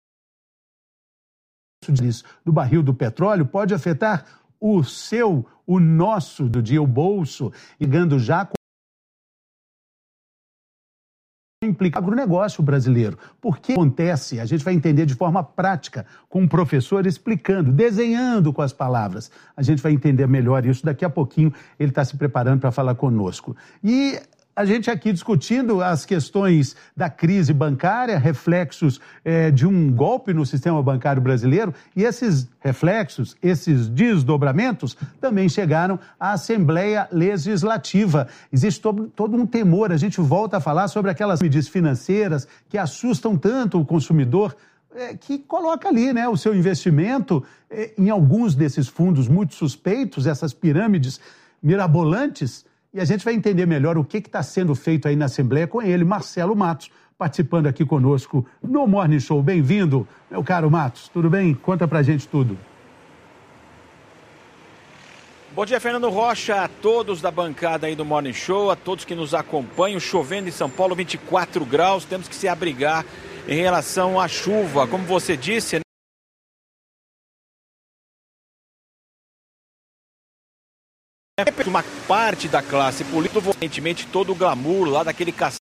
do barril do petróleo pode afetar o nosso do dia, o bolso, ligando já com implica o agronegócio brasileiro. Por que acontece? A gente vai entender de forma prática, com um professor explicando, desenhando com as palavras. A gente vai entender melhor isso daqui a pouquinho. Ele está se preparando para falar conosco. E a gente aqui discutindo as questões da crise bancária, reflexos de um golpe no sistema bancário brasileiro, e esses reflexos, esses desdobramentos, também chegaram à Assembleia Legislativa. Existe todo um temor, a gente volta a falar sobre aquelas medidas financeiras que assustam tanto o consumidor, que coloca ali, né, o seu investimento em alguns desses fundos muito suspeitos, essas pirâmides mirabolantes. E a gente vai entender melhor o que está sendo feito aí na Assembleia com ele, Marcelo Matos, participando aqui conosco no Morning Show. Bem-vindo, meu caro Matos. Tudo bem? Conta pra gente tudo. Bom dia, Fernando Rocha, a todos da bancada aí do Morning Show, a todos que nos acompanham. Chovendo em São Paulo, 24 graus, temos que se abrigar em relação à chuva. Como você disse, uma parte da classe política, evidentemente todo o glamour lá daquele castelo.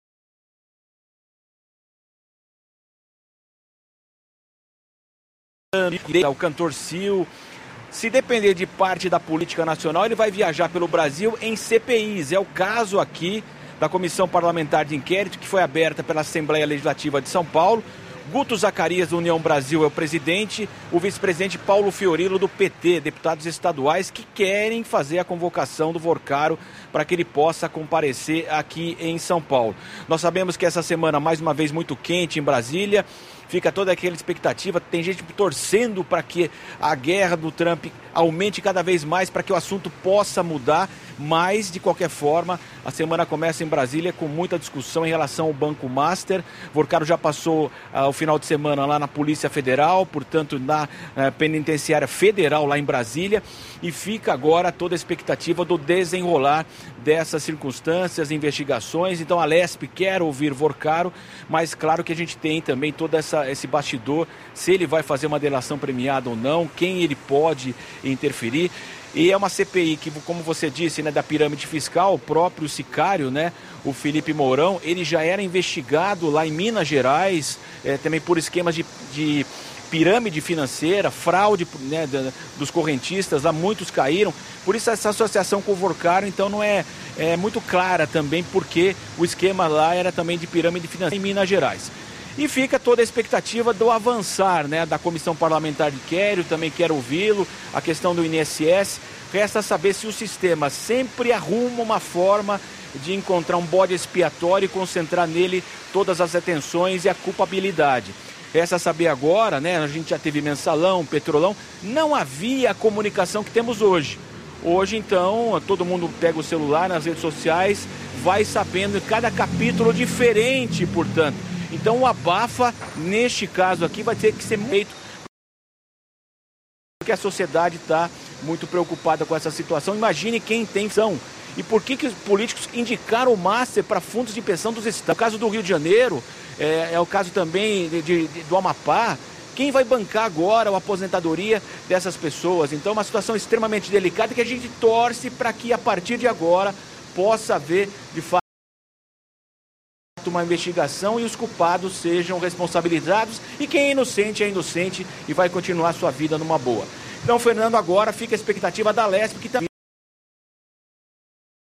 O cantor Sil, se depender de parte da política nacional, ele vai viajar pelo Brasil em CPIs. É o caso aqui da Comissão Parlamentar de Inquérito, que foi aberta pela Assembleia Legislativa de São Paulo. Guto Zacarias, do União Brasil, é o presidente, o vice-presidente Paulo Fiorilo, do PT, deputados estaduais que querem fazer a convocação do Vorcaro para que ele possa comparecer aqui em São Paulo. Nós sabemos que essa semana, mais uma vez, muito quente em Brasília, fica toda aquela expectativa, tem gente torcendo para que a guerra do Trump aumente cada vez mais, para que o assunto possa mudar, mas, de qualquer forma, a semana começa em Brasília com muita discussão em relação ao Banco Master. Vorcaro já passou o final de semana lá na Polícia Federal, portanto, na Penitenciária Federal lá em Brasília, e fica agora toda a expectativa do desenrolar dessas circunstâncias, investigações. Então, a Lesp quer ouvir Vorcaro, mas claro que a gente tem também todo esse bastidor, se ele vai fazer uma delação premiada ou não, quem ele pode interferir. E é uma CPI que, como você disse, né, da pirâmide fiscal, o próprio sicário, né, o Felipe Mourão, ele já era investigado lá em Minas Gerais, também por esquemas de pirâmide financeira, fraude, né, dos correntistas, lá muitos caíram. Por isso essa associação com o Vorcaro, então, não é muito clara também, porque o esquema lá era também de pirâmide financeira em Minas Gerais. E fica toda a expectativa do avançar, né, da Comissão Parlamentar de Inquérito, também quero ouvi-lo, a questão do INSS. Resta saber se o sistema sempre arruma uma forma de encontrar um bode expiatório e concentrar nele todas as atenções e a culpabilidade. Resta saber agora, né, a gente já teve mensalão, petrolão, não havia a comunicação que temos hoje. Hoje, então, todo mundo pega o celular nas redes sociais, vai sabendo cada capítulo diferente, portanto. Então o abafa, neste caso aqui, vai ter que ser feito, porque a sociedade está muito preocupada com essa situação. Imagine quem tem pensão. E por que os políticos indicaram o Master para fundos de pensão dos estados? O caso do Rio de Janeiro, é o caso também do Amapá. Quem vai bancar agora a aposentadoria dessas pessoas? Então é uma situação extremamente delicada que a gente torce para que a partir de agora possa haver de fato uma investigação e os culpados sejam responsabilizados, e quem é inocente e vai continuar sua vida numa boa. Então, Fernando, agora fica a expectativa da Lesp, que também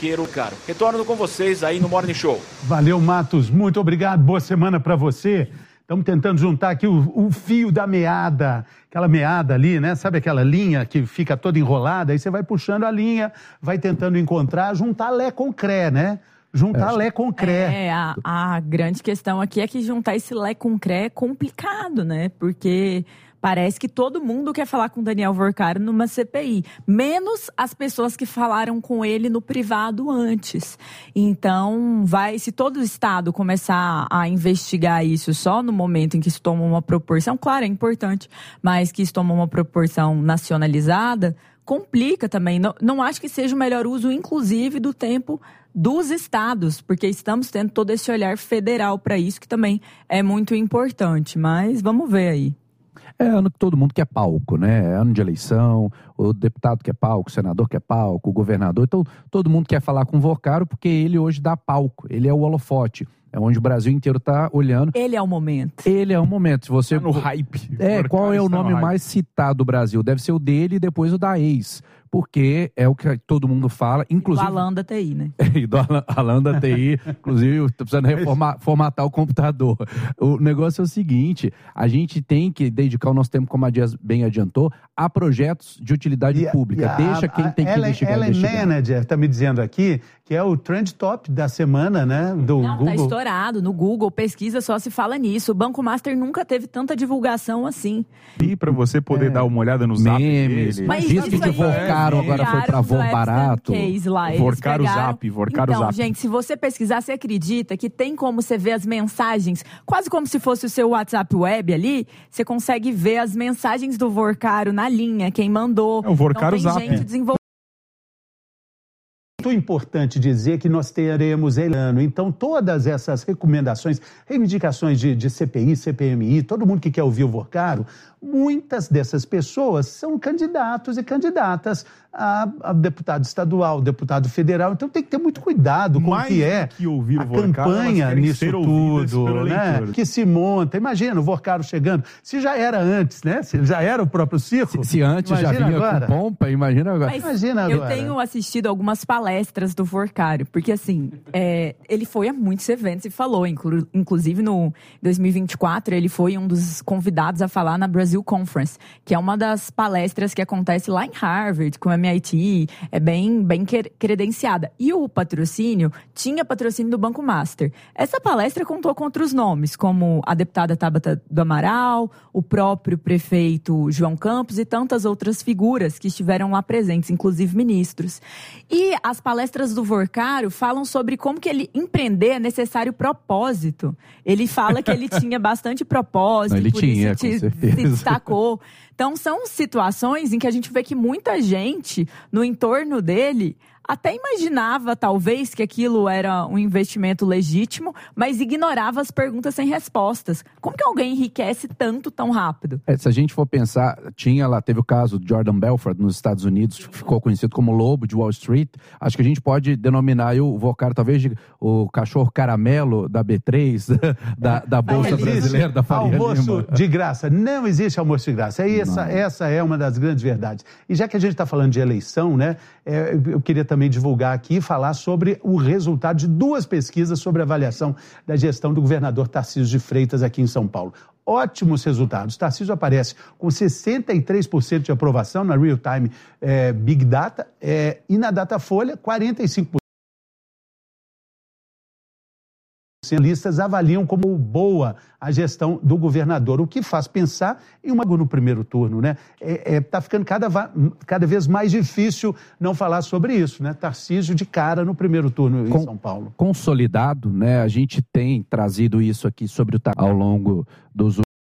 banqueiro caro. Retorno com vocês aí no Morning Show. Valeu, Matos. Muito obrigado. Boa semana para você. Estamos tentando juntar aqui o fio da meada, aquela meada ali, né? Sabe aquela linha que fica toda enrolada? Aí você vai puxando a linha, vai tentando encontrar, juntar Lé com Cré, né? Juntar Lé com Cré. A grande questão aqui é que juntar esse Lé com Cré é complicado, né? Porque parece que todo mundo quer falar com o Daniel Vorcaro numa CPI, menos as pessoas que falaram com ele no privado antes. Então, se todo o Estado começar a investigar isso só no momento em que isso toma uma proporção, claro, é importante, mas que isso toma uma proporção nacionalizada, complica também. Não acho que seja o melhor uso, inclusive, do tempo dos estados, porque estamos tendo todo esse olhar federal para isso, que também é muito importante, mas vamos ver aí. É ano que todo mundo quer palco, né? É ano de eleição, o deputado quer palco, o senador quer palco, o governador. Então, todo mundo quer falar com o Vorcaro porque ele hoje dá palco, ele é o holofote. É onde o Brasil inteiro está olhando. Ele é o momento. Ele é o momento. Se você... Tá no hype. Qual é o nome mais citado do Brasil? Deve ser o dele e depois o da ex. Porque é o que todo mundo fala, inclusive... Do Alan da TI, né? E do Alan da TI, inclusive, estou precisando formatar o computador. O negócio é o seguinte, a gente tem que dedicar o nosso tempo, como a Dias bem adiantou, a projetos de utilidade pública. Deixa quem tem que investigar. Ellen Manager está me dizendo aqui que é o trend top da semana, né? Do Google. Tá estourado no Google, pesquisa só se fala nisso. O Banco Master nunca teve tanta divulgação assim. E para você poder dar uma olhada nos memes, mas diz que Vorcaro agora foi para voo barato. Vorcaro Zap, Então, Zap. gente, se você pesquisar, você acredita que tem como você ver as mensagens, quase como se fosse o seu WhatsApp web ali, você consegue ver as mensagens do Vorcaro na linha, quem mandou. É o Vorcaro então, Zap. Tem gente desenvolvendo. Muito importante dizer que nós teremos ano. Então, todas essas recomendações, reivindicações de CPI, CPMI, todo mundo que quer ouvir o Vorcaro, muitas dessas pessoas são candidatos e candidatas a deputado estadual, deputado federal. Então tem que ter muito cuidado com o que é a campanha nisso tudo, né? Que se monta. Imagina o Vorcaro chegando. Se já era antes, né? Se já era o próprio circo. Se antes já vinha agora com pompa, imagina agora. Mas imagina agora. Eu tenho assistido algumas palestras do Vorcaro, porque assim, ele foi a muitos eventos e falou, inclusive no 2024, ele foi um dos convidados a falar na Brasil Conference, que é uma das palestras que acontece lá em Harvard, com a MIT, é bem credenciada. E o patrocínio, tinha patrocínio do Banco Master. Essa palestra contou com outros nomes, como a deputada Tabata do Amaral, o próprio prefeito João Campos e tantas outras figuras que estiveram lá presentes, inclusive ministros. E as palestras do Vorcaro falam sobre como que ele empreender é necessário propósito. Ele fala que ele tinha bastante propósito, ele por tinha, isso com certeza. se destacou. Então, são situações em que a gente vê que muita gente no entorno dele até imaginava, talvez, que aquilo era um investimento legítimo, mas ignorava as perguntas sem respostas. Como que alguém enriquece tanto, tão rápido? Se a gente for pensar, teve o caso do Jordan Belfort nos Estados Unidos, que ficou conhecido como Lobo de Wall Street. Acho que a gente pode denominar o Vorcaro, talvez, de o cachorro caramelo da B3, da Bolsa Brasileira, da Faria almoço Lima. de graça. Não existe almoço de graça. Essa é uma das grandes verdades. E já que a gente está falando de eleição, né, eu queria também divulgar aqui e falar sobre o resultado de 2 pesquisas sobre avaliação da gestão do governador Tarcísio de Freitas aqui em São Paulo. Ótimos resultados. Tarcísio aparece com 63% de aprovação na Real Time Big Data e na Datafolha 45%. Listas avaliam como boa a gestão do governador, o que faz pensar em uma no primeiro turno, né? Tá ficando cada vez mais difícil não falar sobre isso, né? Tarcísio de cara no primeiro turno em São Paulo. Consolidado, né? A gente tem trazido isso aqui ao longo dos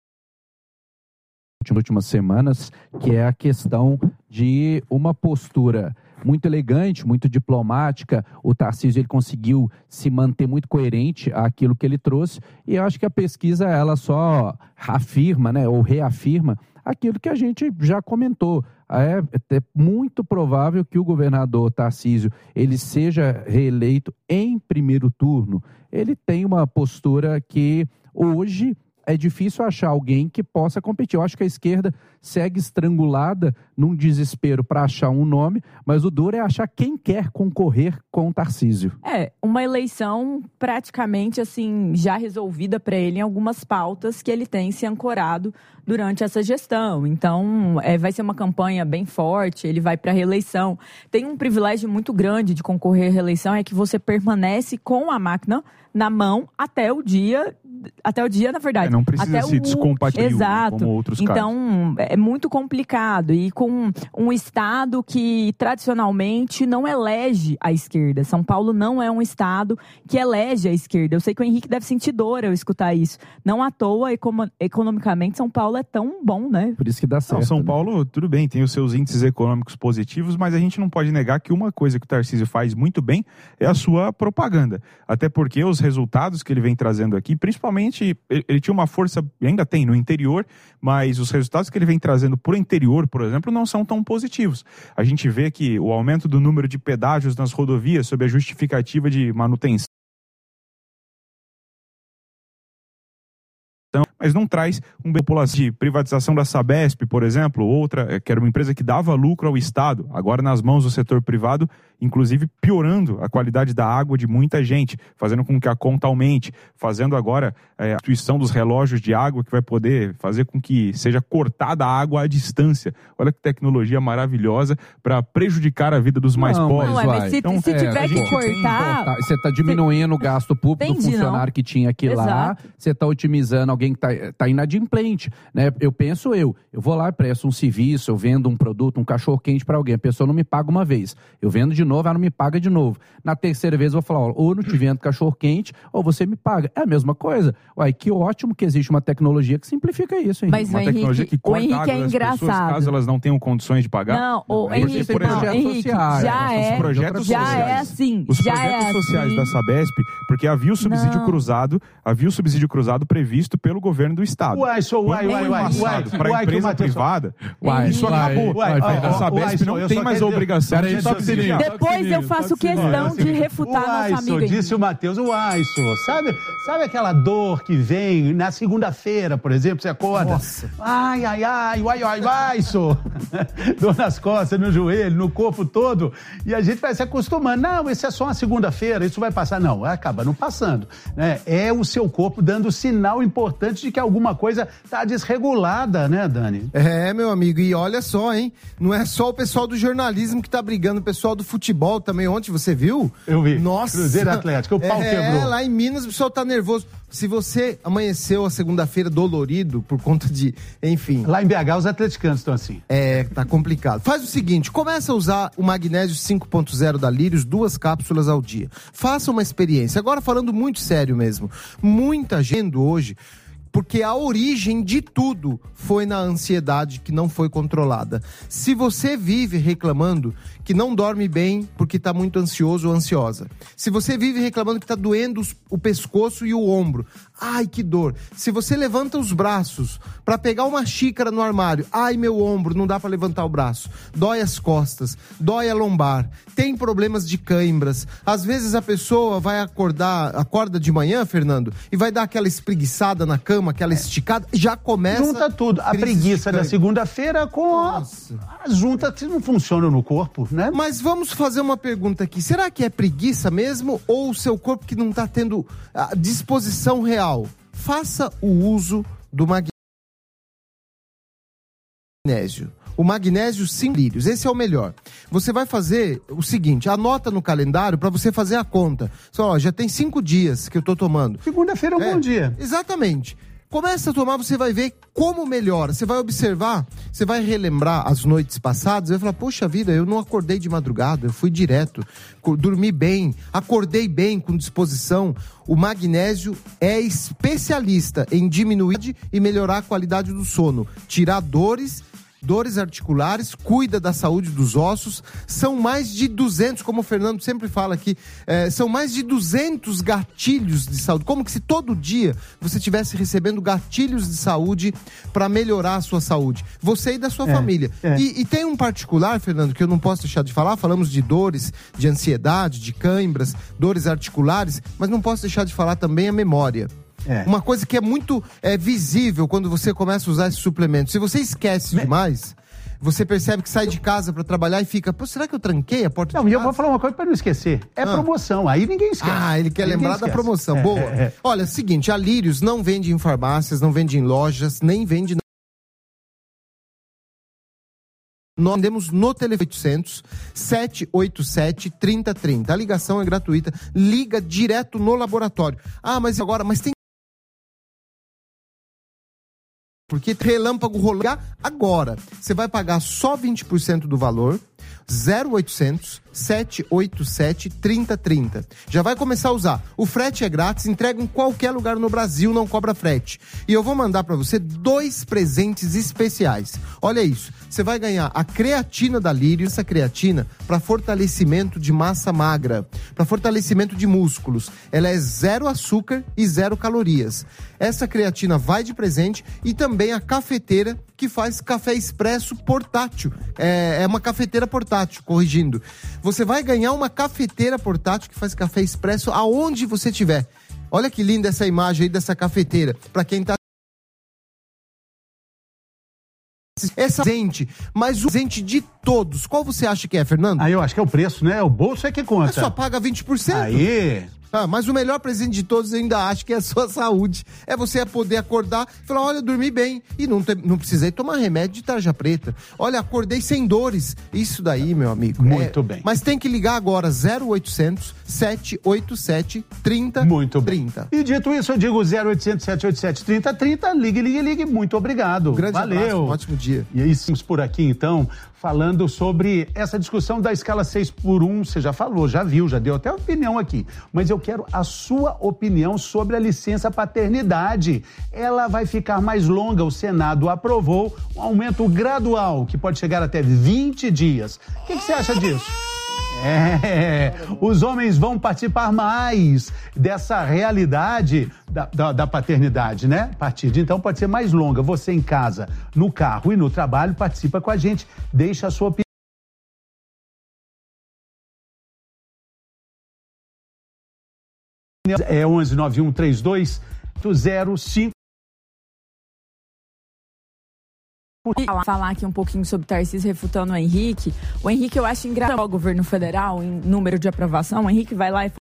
últimas semanas, que é a questão de uma postura muito elegante, muito diplomática. O Tarcísio ele conseguiu se manter muito coerente àquilo que ele trouxe, e eu acho que a pesquisa ela só afirma, né, ou reafirma aquilo que a gente já comentou. É muito provável que o governador Tarcísio ele seja reeleito em primeiro turno. Ele tem uma postura que hoje é difícil achar alguém que possa competir. Eu acho que a esquerda segue estrangulada num desespero para achar um nome, mas o duro é achar quem quer concorrer com o Tarcísio. Uma eleição praticamente assim já resolvida para ele em algumas pautas que ele tem se ancorado durante essa gestão. Então, vai ser uma campanha bem forte, ele vai para a reeleição. Tem um privilégio muito grande de concorrer à reeleição, é que você permanece com a máquina na mão até o dia, na verdade. Não precisa até se descompatibilizar, Exato. como outros casos. Então, é muito complicado. E com um estado que tradicionalmente não elege a esquerda. São Paulo não é um estado que elege a esquerda. Eu sei que o Henrique deve sentir dor ao escutar isso. Não à toa, economicamente, São Paulo é tão bom, né? Por isso que dá certo. São Paulo, tudo bem, tem os seus índices econômicos positivos, mas a gente não pode negar que uma coisa que o Tarcísio faz muito bem é a sua propaganda. Até porque os resultados que ele vem trazendo aqui, principalmente, ele tinha uma força, ainda tem no interior, mas os resultados que ele vem trazendo por interior, por exemplo, não são tão positivos. A gente vê que o aumento do número de pedágios nas rodovias sob a justificativa de manutenção, mas não traz um bem população. De privatização da Sabesp, por exemplo, outra, que era uma empresa que dava lucro ao Estado, agora nas mãos do setor privado, inclusive piorando a qualidade da água de muita gente, fazendo com que a conta aumente, fazendo agora a instituição dos relógios de água, que vai poder fazer com que seja cortada a água à distância. Olha que tecnologia maravilhosa para prejudicar a vida dos mais pobres. Mas se tiver que cortar... Você está diminuindo o gasto público do funcionário que tinha aqui lá, você está otimizando alguém que está inadimplente, né? Eu vou lá e presto um serviço, eu vendo um produto, um cachorro quente para alguém, a pessoa não me paga uma vez, eu vendo de novo, ela não me paga de novo. Na terceira vez eu vou falar, ou não te vendo cachorro quente, ou você me paga. É a mesma coisa. Uai, que ótimo que existe uma tecnologia que simplifica isso, hein? Mas uma tecnologia que corta a água das pessoas caso elas não tenham condições de pagar. Não, Henrique, já é assim. Os projetos sociais da Sabesp, porque havia o subsídio cruzado previsto pelo governo do Estado. Para a empresa privada, isso acabou. A Sabesp não tem mais a obrigação de subsidiar. Depois eu faço questão de refutar nossa amiga. Disse o Matheus, sabe aquela dor que vem na segunda-feira, por exemplo, você acorda? Nossa. Ai, dor nas costas, no joelho, no corpo todo, e a gente vai se acostumando. Não, isso é só uma segunda-feira, isso vai passar. Não, acaba não passando, né? É o seu corpo dando sinal importante de que alguma coisa está desregulada, né, Dani? Meu amigo, e olha só, hein? Não é só o pessoal do jornalismo que tá brigando, o pessoal do futebol também. Ontem você viu? Eu vi. Nossa. Cruzeiro Atlético, o pau quebrou. Lá em Minas o pessoal tá nervoso. Se você amanheceu a segunda-feira dolorido por conta de, enfim... Lá em BH os atleticanos estão assim. Tá complicado. Faz o seguinte, começa a usar o Magnésio 5.0 da Lírios, 2 cápsulas ao dia. Faça uma experiência. Agora falando muito sério mesmo, muita gente hoje... Porque a origem de tudo foi na ansiedade que não foi controlada. Se você vive reclamando que não dorme bem porque está muito ansioso ou ansiosa. Se você vive reclamando que está doendo o pescoço e o ombro. Ai, que dor. Se você levanta os braços para pegar uma xícara no armário. Ai, meu ombro, não dá para levantar o braço. Dói as costas, dói a lombar. Tem problemas de cãibras. Às vezes a pessoa vai acorda de manhã, Fernando, e vai dar aquela espreguiçada na cama, aquela esticada, já começa... Junta tudo. A preguiça da segunda-feira com as juntas que não funcionam no corpo, né? Mas vamos fazer uma pergunta aqui. Será que é preguiça mesmo ou o seu corpo que não está tendo a disposição real? Faça o uso do magnésio. O magnésio 5 lírios, esse é o melhor. Você vai fazer o seguinte, anota no calendário para você fazer a conta. Só, já tem 5 dias que eu tô tomando. Segunda-feira é um bom dia. Exatamente. Começa a tomar, você vai ver como melhora. Você vai observar, você vai relembrar as noites passadas, vai falar, poxa vida, eu não acordei de madrugada, eu fui direto, dormi bem, acordei bem, com disposição. O magnésio é especialista em diminuir e melhorar a qualidade do sono, tirar dores articulares, cuida da saúde dos ossos. São mais de 200, como o Fernando sempre fala aqui, são mais de 200 gatilhos de saúde. Como que se todo dia você estivesse recebendo gatilhos de saúde para melhorar a sua saúde. Você e da sua família. E tem um particular, Fernando, que eu não posso deixar de falar. Falamos de dores, de ansiedade, de cãibras, dores articulares, mas não posso deixar de falar também a memória. Uma coisa que é muito visível quando você começa a usar esse suplemento. Se você esquece demais, você percebe que sai de casa para trabalhar e fica, pô, será que eu tranquei a porta de casa? E eu vou falar uma coisa para não esquecer. Promoção, aí ninguém esquece. Ele quer lembrar da promoção. Boa. Olha, é o seguinte, a Lírios não vende em farmácias, não vende em lojas, nem vende... Nós vendemos no telefone 800-787-3030. A ligação é gratuita. Liga direto no laboratório. Mas tem... Porque relâmpago rolando agora. Você vai pagar só 20% do valor. 0800-787-3030. Já vai começar a usar. O frete é grátis, entrega em qualquer lugar no Brasil, não cobra frete. E eu vou mandar para você 2 presentes especiais. Olha isso. Você vai ganhar a creatina da Lírio, essa creatina para fortalecimento de massa magra, para fortalecimento de músculos. Ela é 0 açúcar e 0 calorias. Essa creatina vai de presente e também a cafeteira que faz café expresso portátil. É uma cafeteira portátil, corrigindo. Você vai ganhar uma cafeteira portátil que faz café expresso aonde você estiver. Olha que linda essa imagem aí dessa cafeteira. Para quem tá... Essa presente, mas o presente de todos. Qual você acha que é, Fernando? Eu acho que é o preço, né? O bolso é que conta. Só paga 20%. Aí... Mas o melhor presente de todos eu ainda acho que é a sua saúde. É você poder acordar e falar, olha, dormi bem. E não precisei tomar remédio de tarja preta. Olha, acordei sem dores. Isso daí, meu amigo. Muito bem. Mas tem que ligar agora, 0800-787-3030. Muito bem. E dito isso, eu digo 0800-787-3030. Ligue. Muito obrigado. Grande abraço, um ótimo dia. E aí, estamos por aqui, então, falando sobre essa discussão da escala 6x1. Você já falou, já viu, já deu até opinião aqui. Mas eu quero a sua opinião sobre a licença paternidade. Ela vai ficar mais longa. O Senado aprovou um aumento gradual, que pode chegar até 20 dias. O que você acha disso? Os homens vão participar mais dessa realidade da paternidade, né? A partir de então pode ser mais longa. Você em casa, no carro e no trabalho, participa com a gente, deixa a sua opinião. É 11913205. Falar aqui um pouquinho sobre Tarcísio refutando o Henrique. O Henrique, eu acho engraçado o governo federal em número de aprovação. O Henrique vai lá e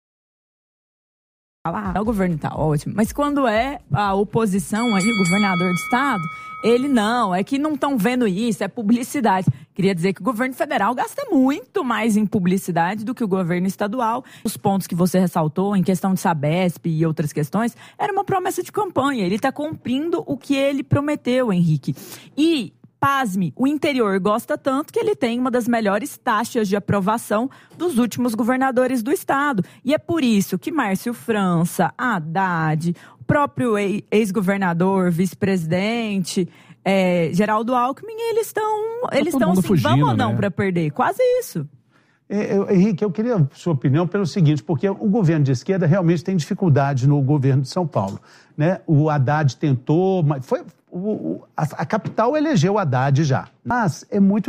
fala, o governo tá ótimo. Mas quando é a oposição aí, o governador de estado, ele não, é que não estão vendo isso, é publicidade. Queria dizer que o governo federal gasta muito mais em publicidade do que o governo estadual. Os pontos que você ressaltou em questão de Sabesp e outras questões, era uma promessa de campanha. Ele está cumprindo o que ele prometeu, Henrique. E, pasme, o interior gosta tanto que ele tem uma das melhores taxas de aprovação dos últimos governadores do estado. E é por isso que Márcio França, Haddad, o próprio ex-governador, vice-presidente... Geraldo Alckmin, eles estão assim, fugindo, vamos ou não, né, para perder? Quase isso. Henrique, eu queria a sua opinião pelo seguinte, porque o governo de esquerda realmente tem dificuldade no governo de São Paulo, né? O Haddad tentou, mas a capital elegeu o Haddad já, mas é muito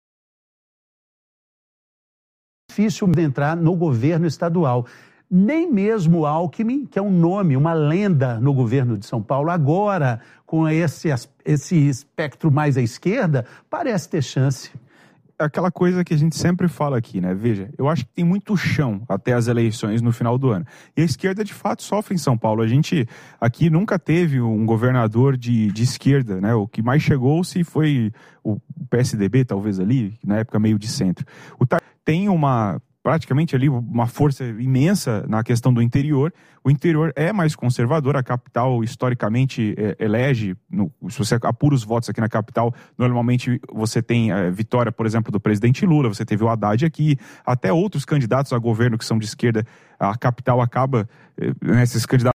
difícil entrar no governo estadual. Nem mesmo o Alckmin, que é um nome, uma lenda no governo de São Paulo, agora, com esse espectro mais à esquerda, parece ter chance. Aquela coisa que a gente sempre fala aqui, né? Veja, eu acho que tem muito chão até as eleições no final do ano. E a esquerda, de fato, sofre em São Paulo. A gente aqui nunca teve um governador de esquerda, né? O que mais chegou-se foi o PSDB, talvez ali, na época meio de centro. Tem praticamente ali uma força imensa na questão do interior. O interior é mais conservador, a capital historicamente elege, se você apura os votos aqui na capital, normalmente você tem vitória, por exemplo, do presidente Lula, você teve o Haddad aqui, até outros candidatos a governo que são de esquerda, a capital acaba, esses candidatos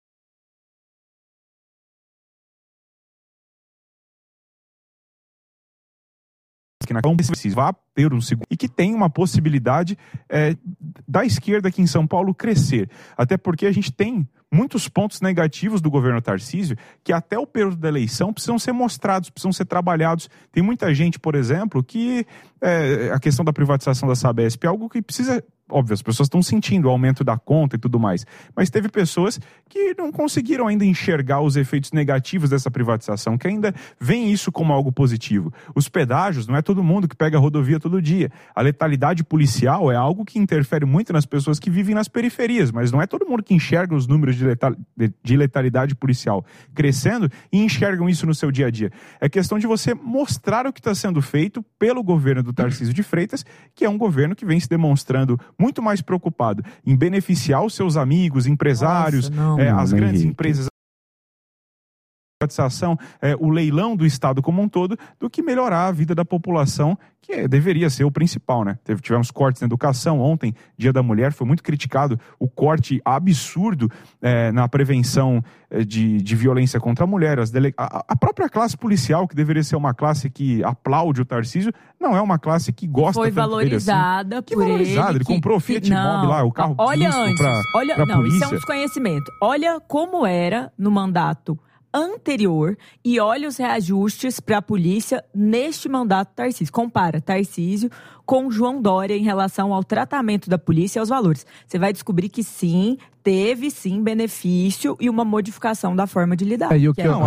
que na vá ter um segundo e que tem uma possibilidade da esquerda aqui em São Paulo crescer. Até porque a gente tem muitos pontos negativos do governo Tarcísio que até o período da eleição precisam ser mostrados, precisam ser trabalhados. Tem muita gente, por exemplo, que a questão da privatização da Sabesp é algo que precisa óbvio, as pessoas estão sentindo o aumento da conta e tudo mais, mas teve pessoas que não conseguiram ainda enxergar os efeitos negativos dessa privatização, que ainda veem isso como algo positivo. Os pedágios, não é todo mundo que pega a rodovia todo dia. A letalidade policial é algo que interfere muito nas pessoas que vivem nas periferias, mas não é todo mundo que enxerga os números de letalidade policial crescendo e enxergam isso no seu dia a dia. É questão de você mostrar o que está sendo feito pelo governo do Tarcísio de Freitas, que é um governo que vem se demonstrando muito mais preocupado em beneficiar os seus amigos, empresários, as grandes empresas, privatização, o leilão do Estado como um todo, do que melhorar a vida da população, que deveria ser o principal, né? Tivemos cortes na educação ontem, Dia da Mulher, foi muito criticado o corte absurdo na prevenção de violência contra a mulher. A própria classe policial, que deveria ser uma classe que aplaude o Tarcísio, não é uma classe que gosta foi tanto valorizada dele assim. por ele comprou Fiat Mobi lá, o carro olha antes, pra não, polícia. isso é um desconhecimento. Olha como era no mandato anterior e olha os reajustes para a polícia neste mandato Tarcísio. Compara Tarcísio com João Dória em relação ao tratamento da polícia e aos valores. Você vai descobrir que sim, teve sim benefício e uma modificação da forma de lidar.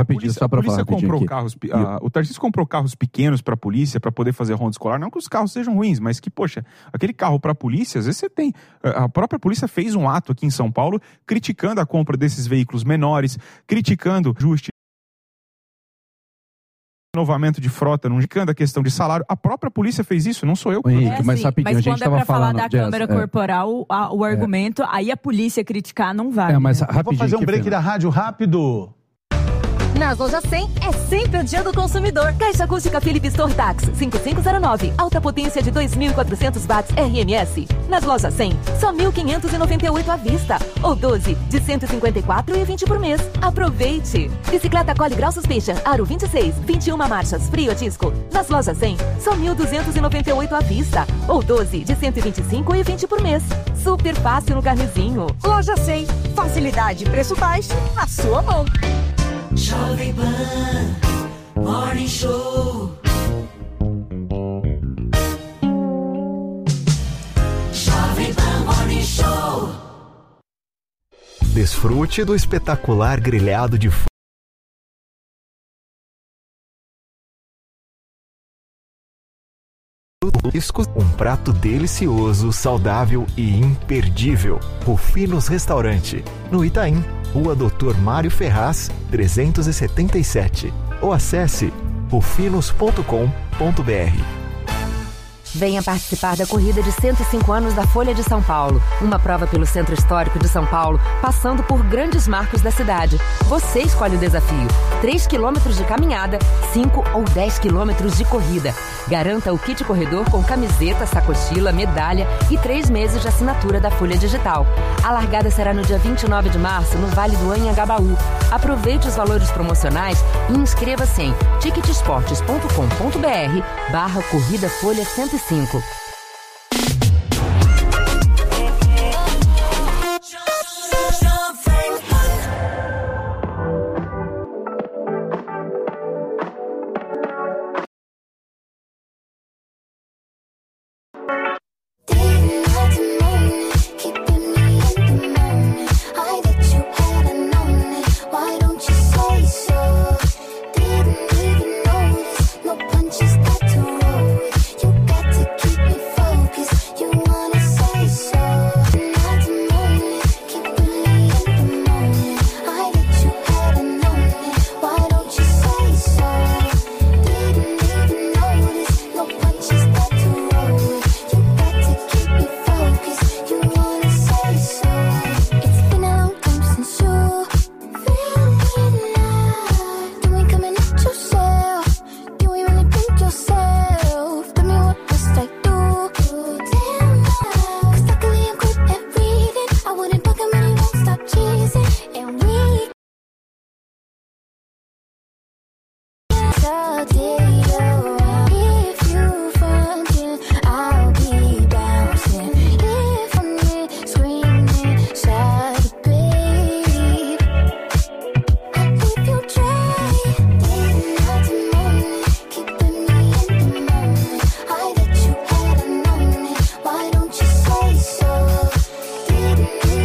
O Tarcísio comprou carros pequenos para a polícia para poder fazer ronda escolar. Não que os carros sejam ruins, mas que, poxa, aquele carro para a polícia, às vezes você tem. A própria polícia fez um ato aqui em São Paulo criticando a compra desses veículos menores, criticando renovamento de frota, não indicando a questão de salário. A própria polícia fez isso, não sou eu. Mas rapidinho, mas a gente estava falando da Câmara Corporal, o argumento, aí a polícia criticar não vale. Mas vou fazer um break da rádio rápido. Nas lojas 100 é sempre o dia do consumidor. Caixa acústica Philips Tortax 5509, alta potência de 2.400 watts RMS. Nas lojas 100, só 1.598 à vista, ou 12 de 154,20 por mês. Aproveite! Bicicleta Cole Grau Suspension Aro 26, 21 marchas, frio disco. Nas lojas 100, só 1.298 à vista, ou 12 de 125,20 por mês. Super fácil no carnezinho. Loja 100, facilidade e preço baixo na sua mão. Jovem Pan Morning Show. Jovem Pan Morning Show. Desfrute do espetacular grelhado de um prato delicioso, saudável e imperdível. Rufinos Restaurante, no Itaim, Rua Dr. Mário Ferraz, 377. Ou acesse rufinos.com.br. Venha participar da corrida de 105 anos da Folha de São Paulo. Uma prova pelo Centro Histórico de São Paulo, passando por grandes marcos da cidade. Você escolhe o desafio. 3 quilômetros de caminhada, 5 ou 10 quilômetros de corrida. Garanta o kit corredor com camiseta, sacochila, medalha e 3 meses de assinatura da Folha Digital. A largada será no dia 29 de março, no Vale do Anhangabaú. Aproveite os valores promocionais e inscreva-se em ticketsportes.com.br/corrida Folha 105.